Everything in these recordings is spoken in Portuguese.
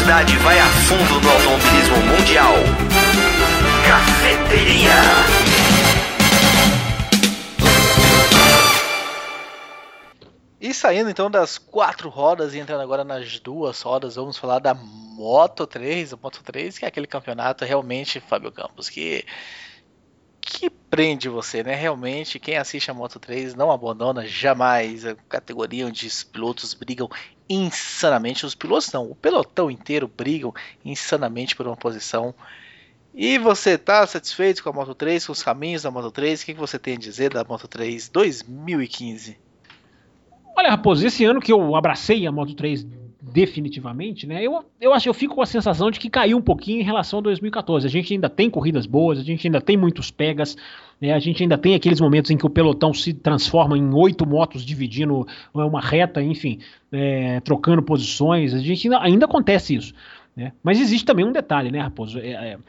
velocidade vai a fundo no automobilismo mundial. Cafeteria. E saindo então das 4 rodas e entrando agora nas 2 rodas, vamos falar da Moto3. A Moto3, que é aquele campeonato realmente, Fábio Campos, que prende você, né? Realmente, quem assiste a Moto3 não abandona jamais. A categoria onde os pilotos brigam insanamente. Os pilotos não, o pelotão inteiro brigam insanamente por uma posição. E você tá satisfeito com a Moto3, com os caminhos da Moto3? O que você tem a dizer da Moto3 2015? Olha, Raposo, esse ano que eu abracei a Moto3 definitivamente, né, eu acho que eu fico com a sensação de que caiu um pouquinho em relação a 2014. A gente ainda tem corridas boas, a gente ainda tem muitos pegas, né, a gente ainda tem aqueles momentos em que o pelotão se transforma em 8 motos dividindo uma reta, enfim, trocando posições, a gente ainda acontece isso, né, mas existe também um detalhe, né, Raposo,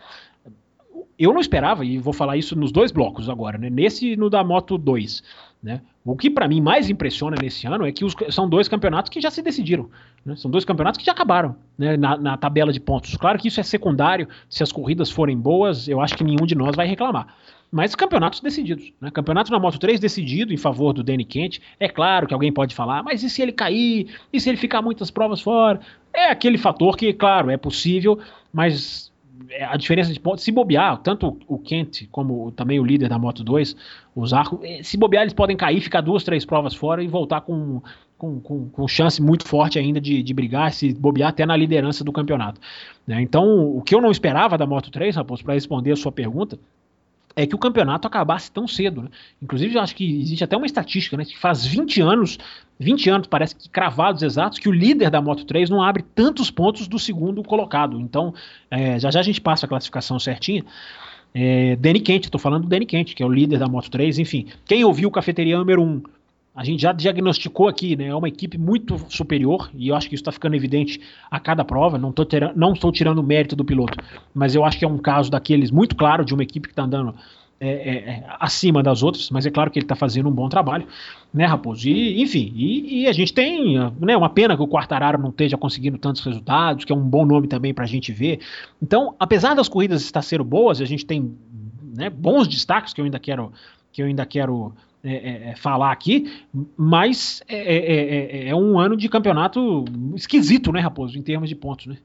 eu não esperava, e vou falar isso nos 2 blocos agora, né, nesse e no da Moto 2, né? O que para mim mais impressiona nesse ano é que são 2 campeonatos que já se decidiram, né? São 2 campeonatos que já acabaram, né, na tabela de pontos. Claro que isso é secundário, se as corridas forem boas, eu acho que nenhum de nós vai reclamar. Mas campeonatos decididos, né? Campeonato na Moto3 decidido em favor do Danny Kent. É claro que alguém pode falar, mas e se ele cair? E se ele ficar muitas provas fora? É aquele fator que, claro, é possível, mas a diferença de pontos, se bobear, tanto o Kent como também o líder da Moto 2, o Zarco, se bobear eles podem cair, ficar 2, 3 provas fora e voltar com chance muito forte ainda de brigar, se bobear até na liderança do campeonato, né? Então, o que eu não esperava da Moto 3, Raposo, para responder a sua pergunta, é que o campeonato acabasse tão cedo, né? Inclusive, eu acho que existe até uma estatística, né, que faz 20 anos, parece que cravados exatos, que o líder da Moto3 não abre tantos pontos do segundo colocado. Então, já a gente passa a classificação certinha. Danny Kent, estou falando do Danny Kent, que é o líder da Moto3, enfim. Quem ouviu o Cafeteria número 1, a gente já diagnosticou aqui, né? É uma equipe muito superior, e eu acho que isso está ficando evidente a cada prova. Não estou tirando o mérito do piloto, mas eu acho que é um caso daqueles muito claro de uma equipe que está andando acima das outras, mas é claro que ele está fazendo um bom trabalho, né, Raposo? E, enfim, e a gente tem, né, uma pena que o Quartararo não esteja conseguindo tantos resultados, que é um bom nome também para a gente ver. Então, apesar das corridas estar sendo boas, a gente tem, né, bons destaques que eu ainda quero falar aqui, mas é um ano de campeonato esquisito, né, Raposo, em termos de pontos, né?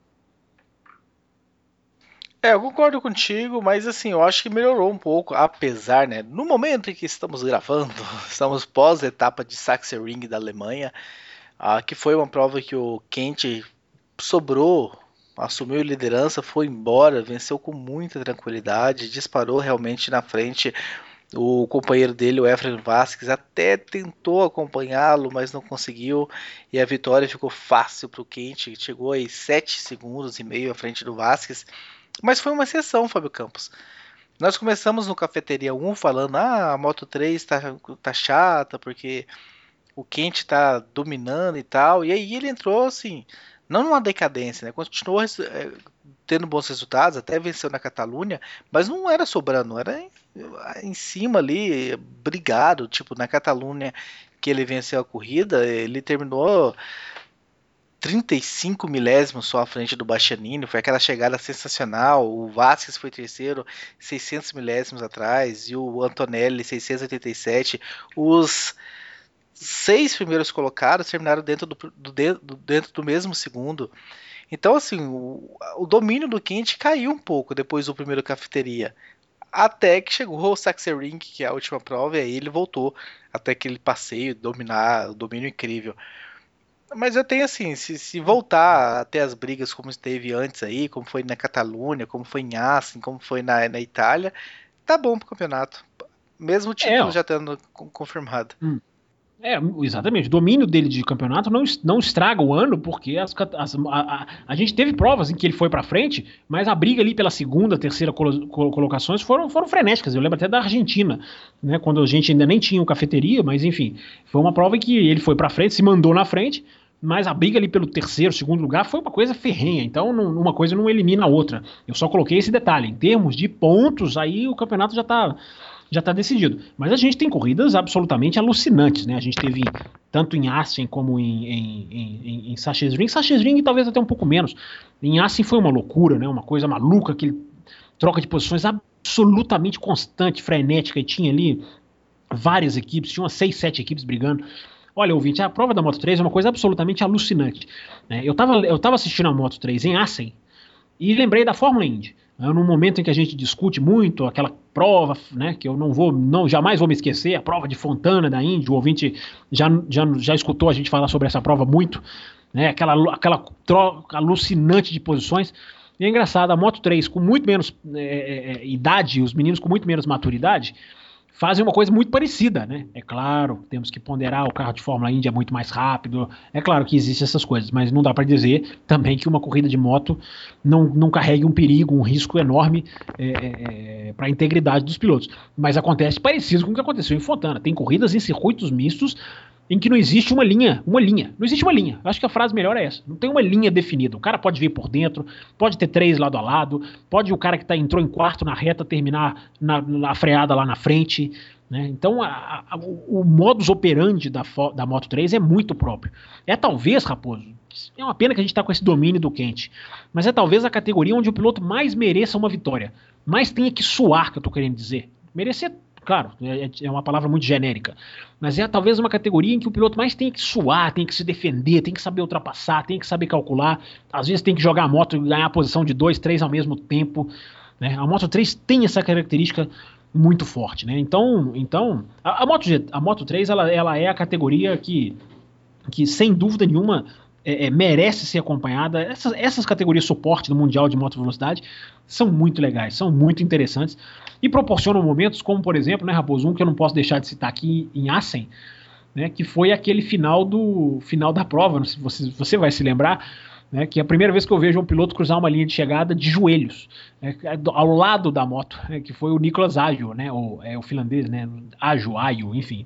Eu concordo contigo, mas assim, eu acho que melhorou um pouco, apesar, né, no momento em que estamos gravando, estamos pós-etapa de Sachsenring da Alemanha, que foi uma prova que o Kent sobrou, assumiu liderança, foi embora, venceu com muita tranquilidade, disparou realmente na frente. O companheiro dele, o Efren Vasquez, até tentou acompanhá-lo, mas não conseguiu, e a vitória ficou fácil para o Kent, chegou aí 7 segundos e meio à frente do Vasquez. Mas foi uma exceção, Fábio Campos. Nós começamos no Cafeteria 1 falando, a Moto 3 tá chata, porque o Kent tá dominando e tal. E aí ele entrou assim, não numa decadência, né? Continuou tendo bons resultados, até venceu na Catalunha, mas não era sobrando, era em cima ali, brigado. Tipo, na Catalunha que ele venceu a corrida, ele terminou 35 milésimos só à frente do Bastianini, foi aquela chegada sensacional. O Vasquez foi terceiro, 600 milésimos atrás, e o Antonelli 687. Os 6 primeiros colocados terminaram dentro do mesmo segundo. Então, assim, o domínio do Kent caiu um pouco depois do primeiro Cafeteria, até que chegou o Sachsenring, que é a última prova, e aí ele voltou até aquele passeio, dominar, o domínio incrível. Mas eu tenho assim, se voltar até as brigas como esteve antes aí, como foi na Catalunha, como foi em Assen, como foi na Itália, tá bom pro campeonato. Mesmo o título já tendo confirmado. Exatamente. O domínio dele de campeonato não estraga o ano, porque a gente teve provas em que ele foi pra frente, mas a briga ali pela segunda, terceira colocações foram frenéticas. Eu lembro até da Argentina, né, quando a gente ainda nem tinha o Cafeteria, mas enfim, foi uma prova em que ele foi pra frente, se mandou na frente, mas a briga ali pelo terceiro, segundo lugar foi uma coisa ferrenha. Então uma coisa não elimina a outra. Eu só coloquei esse detalhe. Em termos de pontos, aí o campeonato já tá já está decidido. Mas a gente tem corridas absolutamente alucinantes, né? A gente teve tanto em Assen como em Sachsenring. Sachsenring talvez até um pouco menos. Em Assen foi uma loucura, né? Uma coisa maluca, aquele troca de posições absolutamente constante, frenética, e tinha ali várias equipes, tinha umas 6, 7 equipes brigando. Olha, ouvinte, a prova da Moto3 é uma coisa absolutamente alucinante, né? Eu tava assistindo a Moto3 em Assen e lembrei da Fórmula Indy. Num momento em que a gente discute muito aquela prova, né, que eu jamais vou me esquecer, a prova de Fontana da Indy, o ouvinte já escutou a gente falar sobre essa prova muito, né, aquela troca alucinante de posições. E é engraçado, a Moto3 com muito menos idade, os meninos com muito menos maturidade, fazem uma coisa muito parecida, né? É claro, temos que ponderar, o carro de Fórmula Indy é muito mais rápido, é claro que existem essas coisas, mas não dá para dizer também que uma corrida de moto não carregue um perigo, um risco enorme para a integridade dos pilotos. Mas acontece parecido com o que aconteceu em Fontana. Tem corridas em circuitos mistos em que não existe uma linha. Não existe uma linha. Eu acho que a frase melhor é essa. Não tem uma linha definida. O cara pode vir por dentro, pode ter 3 lado a lado, pode o cara que entrou em quarto na reta terminar na freada lá na frente, né? Então o modus operandi da Moto3 é muito próprio. É talvez, Raposo, é uma pena que a gente está com esse domínio do quente, mas é talvez a categoria onde o piloto mais mereça uma vitória, mais tenha que suar, que eu estou querendo dizer. Merecer, claro, é uma palavra muito genérica, mas é talvez uma categoria em que o piloto mais tem que suar, tem que se defender, tem que saber ultrapassar, tem que saber calcular, às vezes tem que jogar a moto e ganhar a posição de 2, 3 ao mesmo tempo, né? A Moto3 tem essa característica muito forte, né? Então a Moto3 ela é a categoria que sem dúvida nenhuma merece ser acompanhada. Essas categorias suporte do Mundial de Moto Velocidade são muito legais, são muito interessantes e proporcionam momentos como, por exemplo, né, Raposo, que eu não posso deixar de citar aqui em Assen, né, que foi aquele final da prova, não sei se você vai se lembrar, né, que é a primeira vez que eu vejo um piloto cruzar uma linha de chegada de joelhos, ao lado da moto, que foi o Nicolas Ajo, né, o finlandês, né, Ajo, enfim,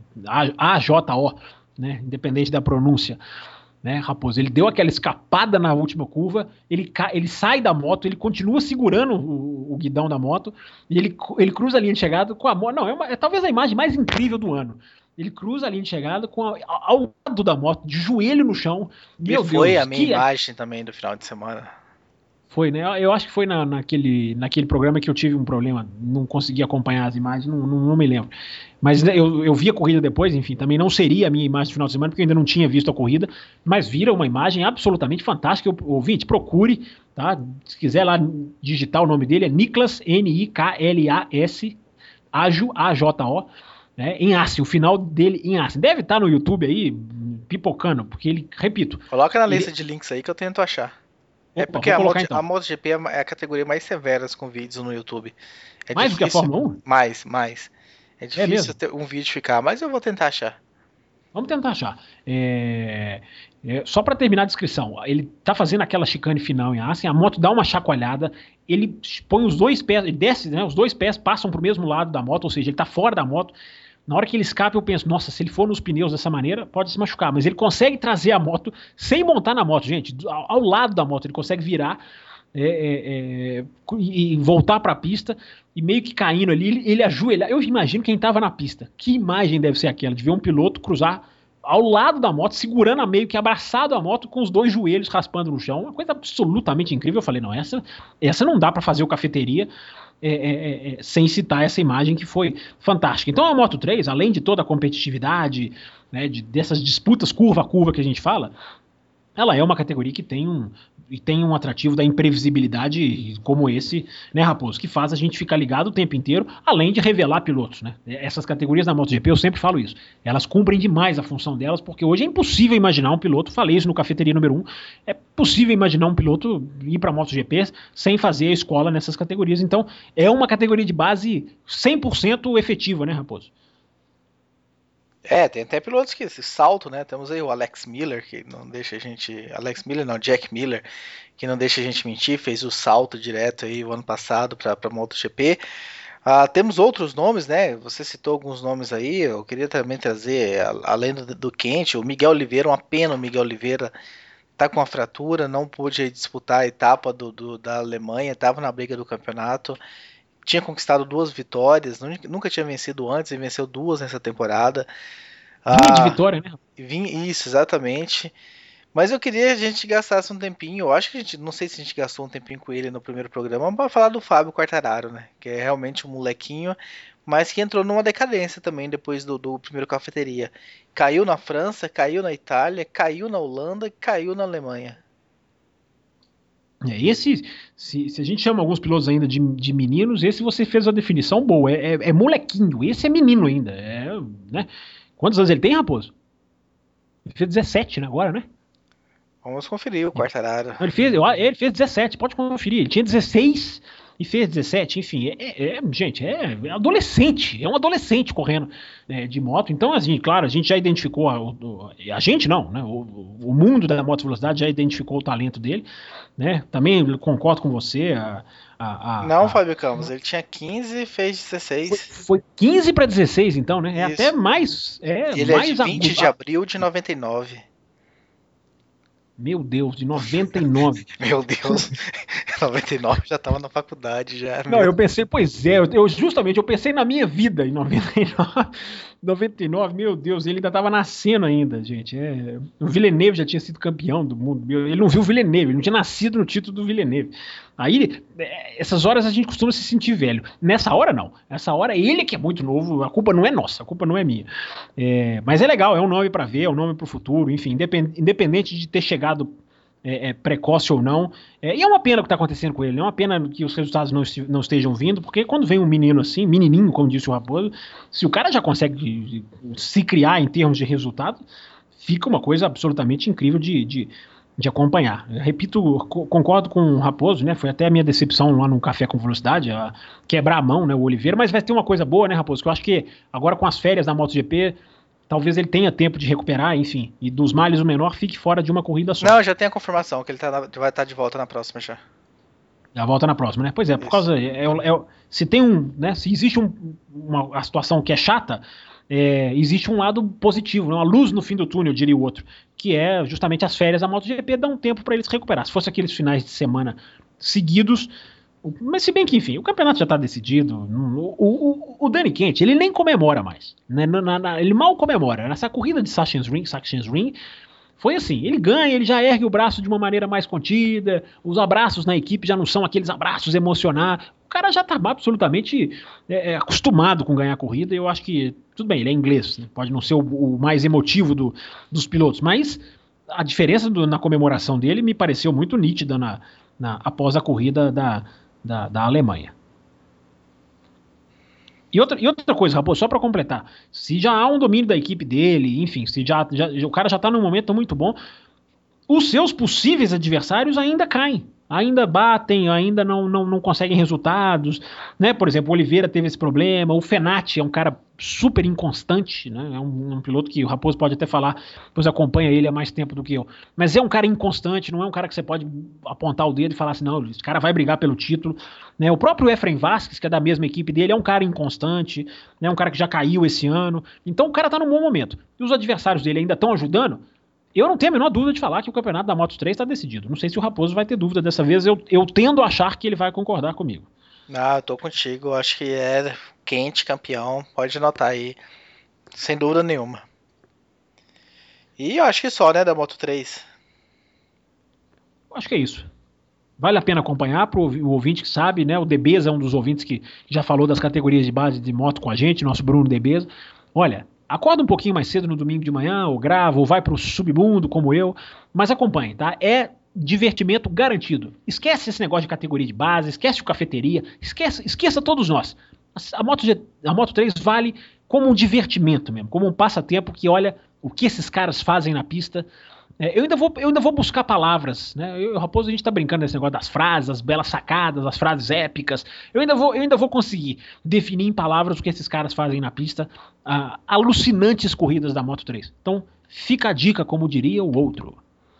AJO, né, independente da pronúncia. Né, Raposo, ele deu aquela escapada na última curva, ele sai da moto, ele continua segurando o guidão da moto, e ele cruza a linha de chegada com a moto. Não, é talvez a imagem mais incrível do ano. Ele cruza a linha de chegada ao lado da moto, de joelho no chão. Meu Deus, foi a minha imagem também do final de semana. Foi, né? Eu acho que foi naquele programa que eu tive um problema, não consegui acompanhar as imagens, não me lembro. Mas eu vi a corrida depois, enfim, também não seria a minha imagem do final de semana, porque eu ainda não tinha visto a corrida, mas vira uma imagem absolutamente fantástica. Ouvinte, procure, tá? Se quiser lá digitar o nome dele, é Niklas, Niklas, Ajo, AJO, né? Em Assen, o final dele em Assen. Deve estar no YouTube aí, pipocando, porque ele, repito... Coloca na lista de links aí que eu tento achar. É porque a MotoGP é a categoria mais severa com vídeos no YouTube. É mais difícil, do que a Fórmula 1? Mais. É difícil ter um vídeo ficar, mas eu vou tentar achar. Vamos tentar achar. Só para terminar a descrição, ele tá fazendo aquela chicane final em Assen, a moto dá uma chacoalhada, ele põe os 2 pés, ele desce, né, os 2 pés passam pro mesmo lado da moto, ou seja, ele tá fora da moto. Na hora que ele escapa, eu penso, nossa, se ele for nos pneus dessa maneira, pode se machucar. Mas ele consegue trazer a moto sem montar na moto, gente. Ao lado da moto, ele consegue virar e voltar para a pista e meio que caindo ali, ele ajoelha. Eu imagino quem estava na pista. Que imagem deve ser aquela de ver um piloto cruzar ao lado da moto, segurando meio que abraçado a moto com os 2 joelhos raspando no chão. Uma coisa absolutamente incrível. Eu falei, não, essa não dá para fazer o Cafeteria sem citar essa imagem que foi fantástica. Então a Moto3, além de toda a competitividade, né, dessas disputas curva a curva que a gente fala, ela é uma categoria que tem um atrativo da imprevisibilidade como esse, né, Raposo, que faz a gente ficar ligado o tempo inteiro, além de revelar pilotos, né? Essas categorias da MotoGP, eu sempre falo isso, elas cumprem demais a função delas, porque hoje é impossível imaginar um piloto, falei isso no Cafeteria número 1, é possível imaginar um piloto ir para a MotoGP sem fazer a escola nessas categorias, então é uma categoria de base 100% efetiva, né, Raposo? Tem até pilotos que salto, né? Temos aí o Alex Miller, que não deixa a gente... Jack Miller, que não deixa a gente mentir, fez o salto direto aí o ano passado para MotoGP. Temos outros nomes, né? Você citou alguns nomes aí, eu queria também trazer, além do Quente, o Miguel Oliveira, uma pena o Miguel Oliveira tá com uma fratura, não pôde disputar a etapa da Alemanha, estava na briga do campeonato. tinha conquistado 2 vitórias, nunca tinha vencido antes e venceu 2 nessa temporada. Vinha de vitória, né? Isso, exatamente. Mas eu queria que a gente gastasse um tempinho, eu acho que não sei se a gente gastou um tempinho com ele no primeiro programa, para falar do Fábio Quartararo, né? Que é realmente um molequinho, mas que entrou numa decadência também depois do primeiro Cafeteria. Caiu na França, caiu na Itália, caiu na Holanda, caiu na Alemanha. Se a gente chama alguns pilotos ainda de meninos, esse você fez uma definição boa. É molequinho, esse é menino ainda. Né? Quantos anos ele tem, Raposo? Ele fez 17, né, agora, né? Vamos conferir o Quartararo. Ele fez 17, pode conferir. Ele tinha 16 e fez 17, enfim. Gente, é adolescente. É um adolescente correndo de moto. Então, assim, claro, a gente já identificou. A gente não, né? O mundo da moto velocidade já identificou o talento dele. Né? Também concordo com você. Não, Fábio Campos, ele tinha 15 e fez 16. Foi 15 para 16, então, né? Isso. Até mais. Ele mais é de 20 de abril de 99. Meu Deus, de 99. Meu Deus, 99 já tava na faculdade já. Não, eu pensei, pois é, eu pensei na minha vida em 99. 99, meu Deus, ele ainda tava nascendo ainda, gente. O Villeneuve já tinha sido campeão do mundo. Ele não viu o Villeneuve, ele não tinha nascido no título do Villeneuve. Aí, essas horas a gente costuma se sentir velho. Nessa hora, não. Nessa hora, ele que é muito novo, a culpa não é nossa, a culpa não é minha. Mas é legal, é um nome pra ver, é um nome pro futuro, enfim, independente de ter chegado precoce ou não. E é uma pena o que está acontecendo com ele, é uma pena que os resultados não estejam vindo, porque quando vem um menino assim, menininho, como disse o Raposo, se o cara já consegue se criar em termos de resultado, fica uma coisa absolutamente incrível de acompanhar. Eu repito, concordo com o Raposo, né? Foi até a minha decepção lá no Café com Velocidade, quebrar a mão, né, o Oliveira, mas vai ter uma coisa boa, né, Raposo, que eu acho que agora com as férias da MotoGP, talvez ele tenha tempo de recuperar, enfim, e dos males o menor fique fora de uma corrida só. Não, já tem a confirmação que ele vai estar de volta na próxima já. Já volta na próxima, né? Pois é, por causa. Se tem né? Se existe uma situação que é chata, existe um lado positivo, né? Uma luz no fim do túnel, diria o outro, que é justamente as férias da MotoGP dão um tempo para ele se recuperar. Se fosse aqueles finais de semana seguidos. Mas se bem que, enfim, o campeonato já está decidido. O Danny Kent, ele nem comemora mais. Né? Ele mal comemora. Nessa corrida de Sachsen's Ring, foi assim, ele ganha, ele já ergue o braço de uma maneira mais contida, os abraços na equipe já não são aqueles abraços emocionados. O cara já está absolutamente acostumado com ganhar a corrida, e eu acho que, tudo bem, ele é inglês, né? Pode não ser o mais emotivo dos pilotos, mas a diferença na comemoração dele me pareceu muito nítida após a corrida da Alemanha. E outra coisa, Raposo, só para completar, se já há um domínio da equipe dele, enfim, se o cara já está num momento muito bom, os seus possíveis adversários ainda caem, ainda batem, ainda não conseguem resultados, né? Por exemplo, o Oliveira teve esse problema, o Fenati é um cara super inconstante, né? É um piloto que o Raposo pode até falar, pois acompanha ele há mais tempo do que eu, mas é um cara inconstante, não é um cara que você pode apontar o dedo e falar assim, não, esse cara vai brigar pelo título, né? O próprio Efraim Vasquez, que é da mesma equipe dele, é um cara inconstante, né? Um cara que já caiu esse ano, então o cara tá num bom momento, e os adversários dele ainda estão ajudando. Eu não tenho a menor dúvida de falar que o campeonato da Moto3 está decidido. Não sei se o Raposo vai ter dúvida dessa vez. Eu tendo a achar que ele vai concordar comigo. Não, eu tô contigo. Eu acho que é quente, campeão. Pode anotar aí. Sem dúvida nenhuma. E eu acho que só, né, da Moto3. Acho que é isso. Vale a pena acompanhar para o ouvinte que sabe, né? O Debeza é um dos ouvintes que já falou das categorias de base de moto com a gente, nosso Bruno Debeza. Olha, acorda um pouquinho mais cedo no domingo de manhã, ou grava, ou vai pro submundo como eu, mas acompanhe, tá? É divertimento garantido. Esquece esse negócio de categoria de base, esquece o cafeteria, esqueça todos nós. A Moto3 vale como um divertimento mesmo, como um passatempo que olha o que esses caras fazem na pista. Eu ainda vou buscar palavras, né? Eu e o Raposo, a gente tá brincando nesse negócio das frases, as belas sacadas, as frases épicas. Eu ainda vou conseguir definir em palavras o que esses caras fazem na pista. Alucinantes corridas da Moto3. Então, fica a dica, como diria o outro.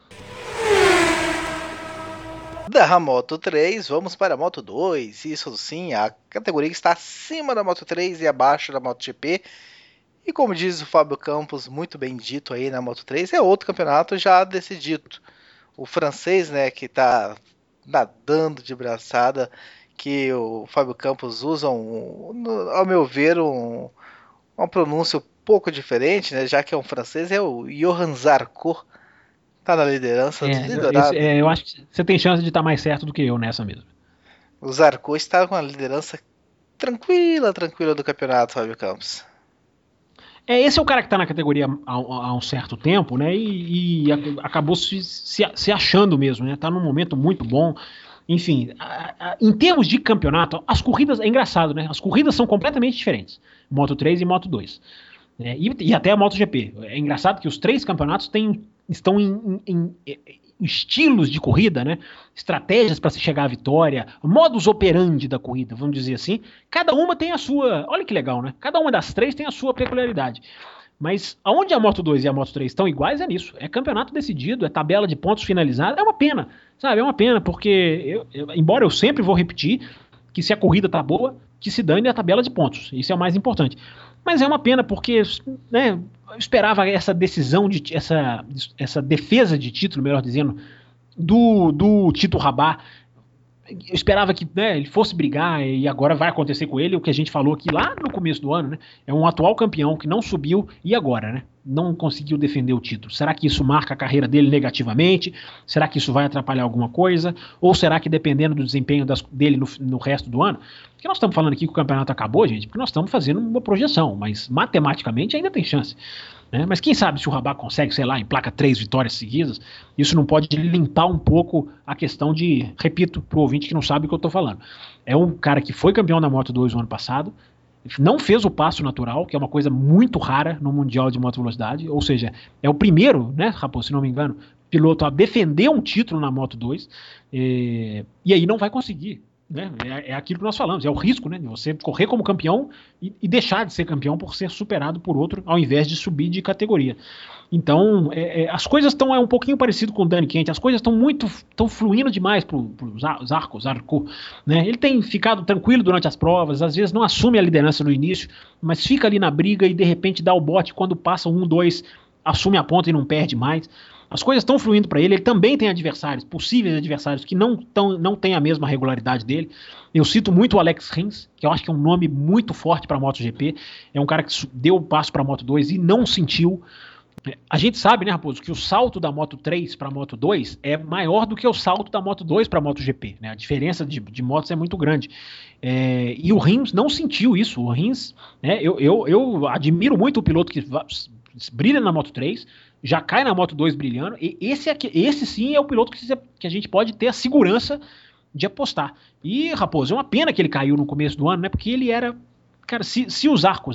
Da Moto3, vamos para a Moto2. Isso sim, a categoria que está acima da Moto3 e abaixo da MotoGP. E como diz o Fábio Campos, muito bem dito aí na Moto3, é outro campeonato já decidido. O francês, né, que está nadando de braçada, que o Fábio Campos usa, ao meu ver, uma pronúncia um pouco diferente, né? Já que é um francês, é o Johan Zarco. Tá na liderança liderado. Eu acho que você tem chance de estar mais certo do que eu nessa mesmo. O Zarco está com a liderança tranquila do campeonato, Fábio Campos. Esse é o cara que está na categoria há um certo tempo, né? E acabou se achando mesmo, né? Tá num momento muito bom. Enfim, em termos de campeonato, as corridas, é engraçado, né? As corridas são completamente diferentes. Moto 3 e Moto 2. E até a MotoGP. É engraçado que os três campeonatos estão em estilos de corrida, né? Estratégias para se chegar à vitória, modus operandi da corrida, vamos dizer assim. Cada uma tem a sua. Olha que legal, né? Cada uma das três tem a sua peculiaridade. Mas aonde a Moto 2 e a Moto 3 estão iguais é nisso. É campeonato decidido, é tabela de pontos finalizada. É uma pena, sabe? É uma pena, porque embora eu sempre vou repetir que se a corrida tá boa, que se dane a tabela de pontos. Isso é o mais importante. Mas é uma pena, porque, né, eu esperava essa decisão, essa defesa de título, melhor dizendo, do Tito Rabat. Eu esperava que, né, ele fosse brigar, e agora vai acontecer com ele o que a gente falou aqui lá no começo do ano, né? É um atual campeão que não subiu e agora, né? Não conseguiu defender o título. Será que isso marca a carreira dele negativamente? Será que isso vai atrapalhar alguma coisa? Ou será que dependendo do desempenho dele no resto do ano? Porque nós estamos falando aqui que o campeonato acabou, gente, porque nós estamos fazendo uma projeção, mas matematicamente ainda tem chance. Né? Mas quem sabe se o Rabat consegue, sei lá, emplaca 3 vitórias seguidas, isso não pode limpar um pouco a questão de, repito, pro ouvinte que não sabe o que eu tô falando. É um cara que foi campeão da Moto 2 no ano passado, não fez o passo natural, que é uma coisa muito rara no Mundial de Moto Velocidade, ou seja, é o primeiro, né, Raposo, se não me engano, piloto a defender um título na Moto 2, e aí não vai conseguir. Né? É aquilo que nós falamos, é o risco, né? Você correr como campeão e deixar de ser campeão por ser superado por outro, ao invés de subir de categoria. Então, as coisas estão um pouquinho parecido com o Dani Quente, as coisas estão fluindo demais pro Zarco, né? Ele tem ficado tranquilo durante as provas, às vezes não assume a liderança no início, mas fica ali na briga e de repente dá o bote, quando passa 1, 2, assume a ponta e não perde mais. As coisas estão fluindo para ele, ele também tem adversários, possíveis adversários, que não têm a mesma regularidade dele. Eu cito muito o Alex Rins, que eu acho que é um nome muito forte para a MotoGP, é um cara que deu o passo para a Moto 2 e não sentiu. A gente sabe, né, Raposo, que o salto da Moto 3 para a Moto 2 é maior do que o salto da Moto 2 para a MotoGP, né? A diferença de motos é muito grande. E o Rins não sentiu isso. O Rins, né, eu admiro muito o piloto que brilha na Moto 3, já cai na Moto 2 brilhando, e esse sim é o piloto que a gente pode ter a segurança de apostar. E, Raposo, é uma pena que ele caiu no começo do ano, né? Porque ele era... Cara, se o Zarco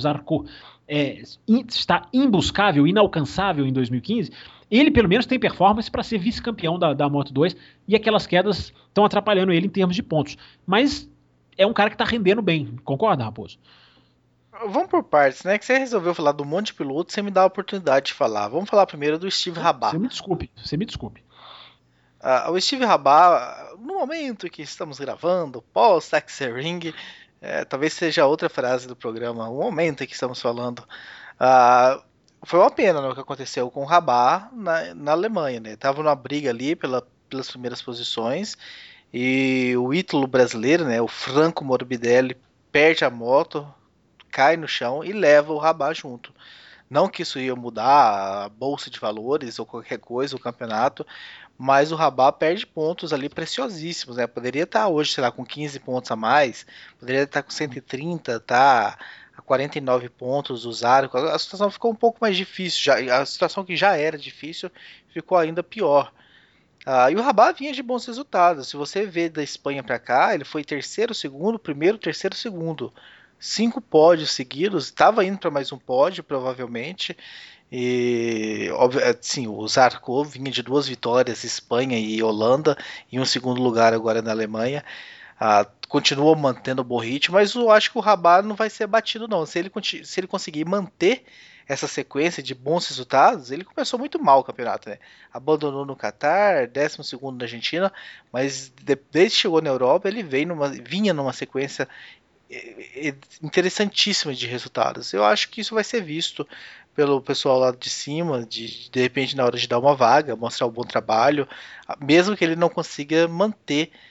está imbuscável, inalcançável em 2015, ele pelo menos tem performance para ser vice-campeão da Moto 2, e aquelas quedas estão atrapalhando ele em termos de pontos. Mas é um cara que está rendendo bem, concorda, Raposo? Vamos por partes, né? Que você resolveu falar do monte de piloto, você me dá a oportunidade de falar. Vamos falar primeiro do Steve Rabat. Você me desculpe. O Steve Rabat, no momento que estamos gravando, pós-Sachsenring, talvez seja outra frase do programa, o momento em que estamos falando, foi uma pena, né, o que aconteceu com o Rabat na Alemanha, né? Tava numa briga ali pelas primeiras posições, e o ítalo brasileiro, né, o Franco Morbidelli, perde a moto, cai no chão e leva o Rabat junto. Não que isso ia mudar a bolsa de valores ou qualquer coisa, o campeonato, mas o Rabat perde pontos ali preciosíssimos, né? Poderia estar hoje, sei lá, com 15 pontos a mais, poderia estar com 130, tá a 49 pontos do Zarco. A situação ficou um pouco mais difícil, a situação que já era difícil ficou ainda pior. E o Rabat vinha de bons resultados. Se você vê da Espanha para cá, ele foi terceiro, segundo, primeiro, terceiro, segundo. 5 pódios seguidos, estava indo para mais um pódio, provavelmente. E sim, o Zarco vinha de 2 vitórias, Espanha e Holanda, e um segundo lugar agora na Alemanha. Continua mantendo o bom ritmo, mas eu acho que o Rabat não vai ser batido não. Se ele conseguir manter essa sequência de bons resultados, ele começou muito mal o campeonato, né? Abandonou no Qatar, 12º na Argentina, mas desde que chegou na Europa, ele vinha numa sequência interessantíssima de resultados. Eu acho que isso vai ser visto pelo pessoal lá de cima, de repente na hora de dar uma vaga, mostrar um bom trabalho, mesmo que ele não consiga manter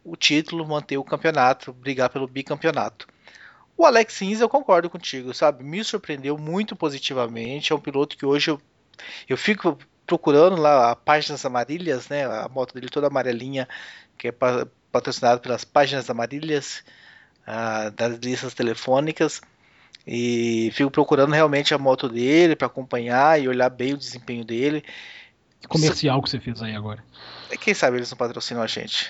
o título, manter o campeonato, brigar pelo bicampeonato. O Alex Rins, eu concordo contigo, sabe? Me surpreendeu muito positivamente. É um piloto que hoje eu fico procurando lá a Páginas Amarilhas, né? A moto dele toda amarelinha, que é patrocinado pelas Páginas Amarilhas, das listas telefônicas. E fico procurando realmente a moto dele para acompanhar e olhar bem o desempenho dele. Que comercial que você fez aí agora. Quem sabe eles não patrocinam a gente.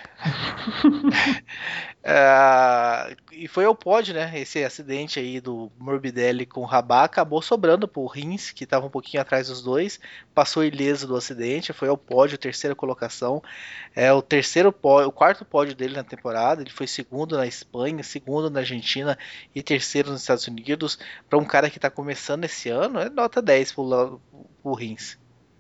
E foi ao pódio, né? Esse acidente aí do Morbidelli com o Rabat acabou sobrando pro Rins, que estava um pouquinho atrás dos dois. Passou ileso do acidente, foi ao pódio, terceira colocação. É o terceiro pódio, o quarto pódio dele na temporada. Ele foi segundo na Espanha, segundo na Argentina e terceiro nos Estados Unidos. Para um cara que está começando esse ano, é nota 10 pro Rins.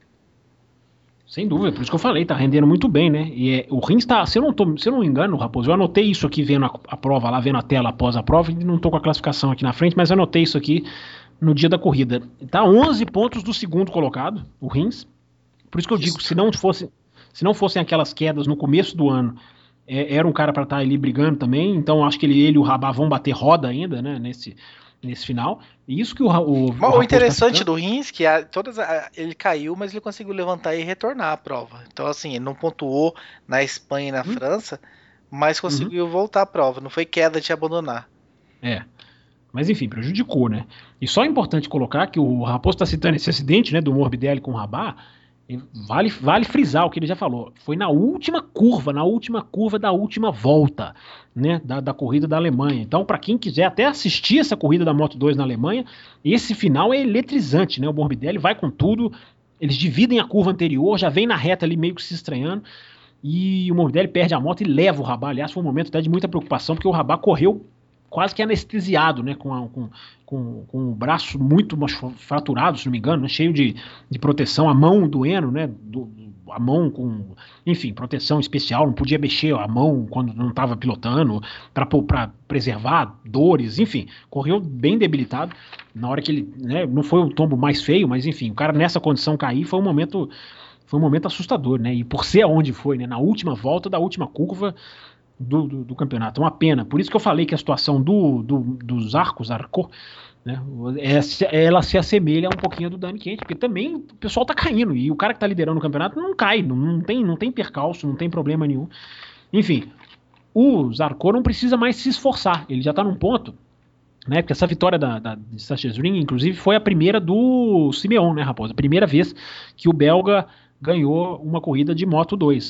Sem dúvida, por isso que eu falei, tá rendendo muito bem, né? E o Rins tá, se eu não me engano, Raposo, eu anotei isso aqui vendo a prova lá, vendo a tela após a prova, e não tô com a classificação aqui na frente, mas eu anotei isso aqui no dia da corrida. Tá 11 pontos do segundo colocado, o Rins. Por isso que eu digo, se não fossem aquelas quedas no começo do ano, era um cara para estar ali brigando também, então acho que ele e o Rabat vão bater roda ainda, né, nesse final. E isso que o interessante do Rins que ele caiu, mas ele conseguiu levantar e retornar à prova. Então assim, ele não pontuou na Espanha e na França, mas conseguiu voltar à prova. Não foi queda de abandonar. Mas enfim, prejudicou, né? E só é importante colocar que o Raposo está citando esse acidente, né, do Morbidelli com o Rabat. Vale frisar o que ele já falou. Foi na última curva da última volta, né, da corrida da Alemanha. Então, para quem quiser até assistir essa corrida da Moto2 na Alemanha, esse final é eletrizante, né? O Morbidelli vai com tudo, eles dividem a curva anterior, já vem na reta ali meio que se estranhando, e o Morbidelli perde a moto e leva o Rabat. Aliás, foi um momento até de muita preocupação, porque o Rabat correu quase que anestesiado, né, com o braço muito fraturado, se não me engano, né, cheio de proteção, a mão doendo, né, a mão com, enfim, proteção especial, não podia mexer a mão quando não estava pilotando, para preservar dores, enfim, correu bem debilitado, na hora que ele, né, não foi o tombo mais feio, mas enfim, o cara nessa condição cair foi um momento assustador, né, e por ser aonde foi, né, na última volta da última curva do campeonato, é uma pena. Por isso que eu falei que a situação do Zarco, né, ela se assemelha um pouquinho do Dani Kent, porque também o pessoal tá caindo, e o cara que tá liderando o campeonato não cai, não tem percalço, não tem problema nenhum. Enfim, o Zarco não precisa mais se esforçar, ele já tá num ponto, né, porque essa vitória da Sachsenring, inclusive, foi a primeira do Simeon, né, Raposa? A primeira vez que o belga ganhou uma corrida de Moto 2.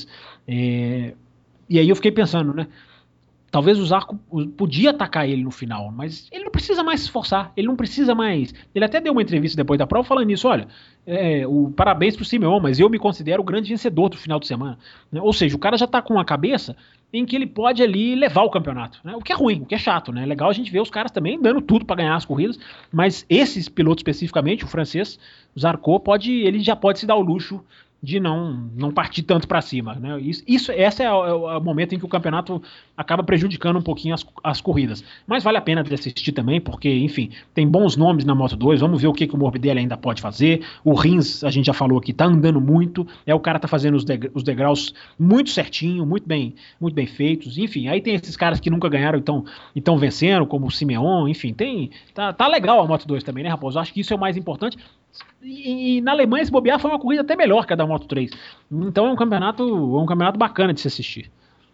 E aí eu fiquei pensando, né? Talvez o Zarco podia atacar ele no final, mas ele não precisa mais se esforçar, ele não precisa mais. Ele até deu uma entrevista depois da prova falando isso, olha, parabéns pro Simeon, mas eu me considero o grande vencedor do final de semana. Né? Ou seja, o cara já tá com a cabeça em que ele pode ali levar o campeonato, né? O que é ruim, o que é chato, né? É legal a gente ver os caras também dando tudo para ganhar as corridas, mas esses pilotos especificamente, o francês, o Zarco, ele já pode se dar o luxo de não partir tanto para cima, né? Esse é o momento em que o campeonato acaba prejudicando um pouquinho as corridas. Mas vale a pena de assistir também, porque, enfim, tem bons nomes na Moto2, vamos ver o que o Morbidelli ainda pode fazer. O Rins, a gente já falou aqui, tá andando muito, o cara tá fazendo os degraus muito certinho, muito bem feitos, enfim, aí tem esses caras que nunca ganharam e estão vencendo, como o Simeon, enfim, tá legal a Moto2 também, né, Raposo? Acho que isso é o mais importante. E na Alemanha, se bobear, foi uma corrida até melhor que a da Moto3. Então é um campeonato bacana de se assistir.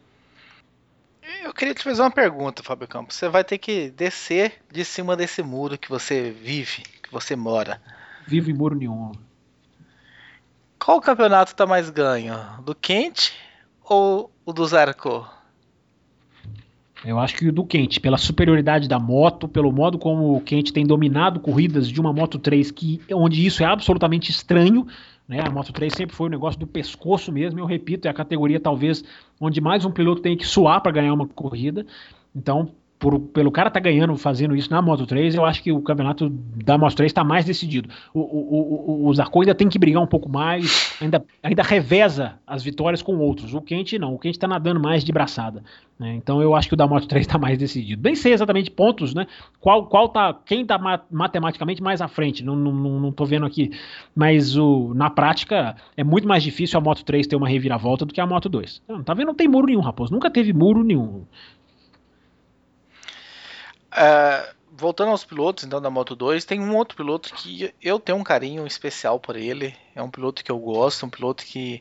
Eu queria te fazer uma pergunta, Fábio Campos. Você vai ter que descer de cima desse muro que você vive, que você mora. Vivo em muro nenhum. Qual campeonato tá mais ganho? Do Kent ou o do Zarco? Eu acho que o do Kent, pela superioridade da moto, pelo modo como o Kent tem dominado corridas de uma Moto 3, onde isso é absolutamente estranho, né? A Moto 3 sempre foi o negócio do pescoço mesmo, eu repito, é a categoria talvez onde mais um piloto tem que suar para ganhar uma corrida. Então, pelo cara tá ganhando, fazendo isso na Moto3, eu acho que o campeonato da Moto3 está mais decidido. O Zarco ainda tem que brigar um pouco mais, ainda reveza as vitórias com outros. O Quente não, o Quente tá nadando mais de braçada, né? Então eu acho que o da Moto3 está mais decidido. Nem sei exatamente pontos, né? Quem tá matematicamente mais à frente, não tô vendo aqui. Mas na prática é muito mais difícil a Moto3 ter uma reviravolta do que a Moto2. Tá vendo? Não tem muro nenhum, Raposo. Nunca teve muro nenhum. Voltando aos pilotos, então, da Moto2, tem um outro piloto que eu tenho um carinho especial por ele. É um piloto que eu gosto, um piloto que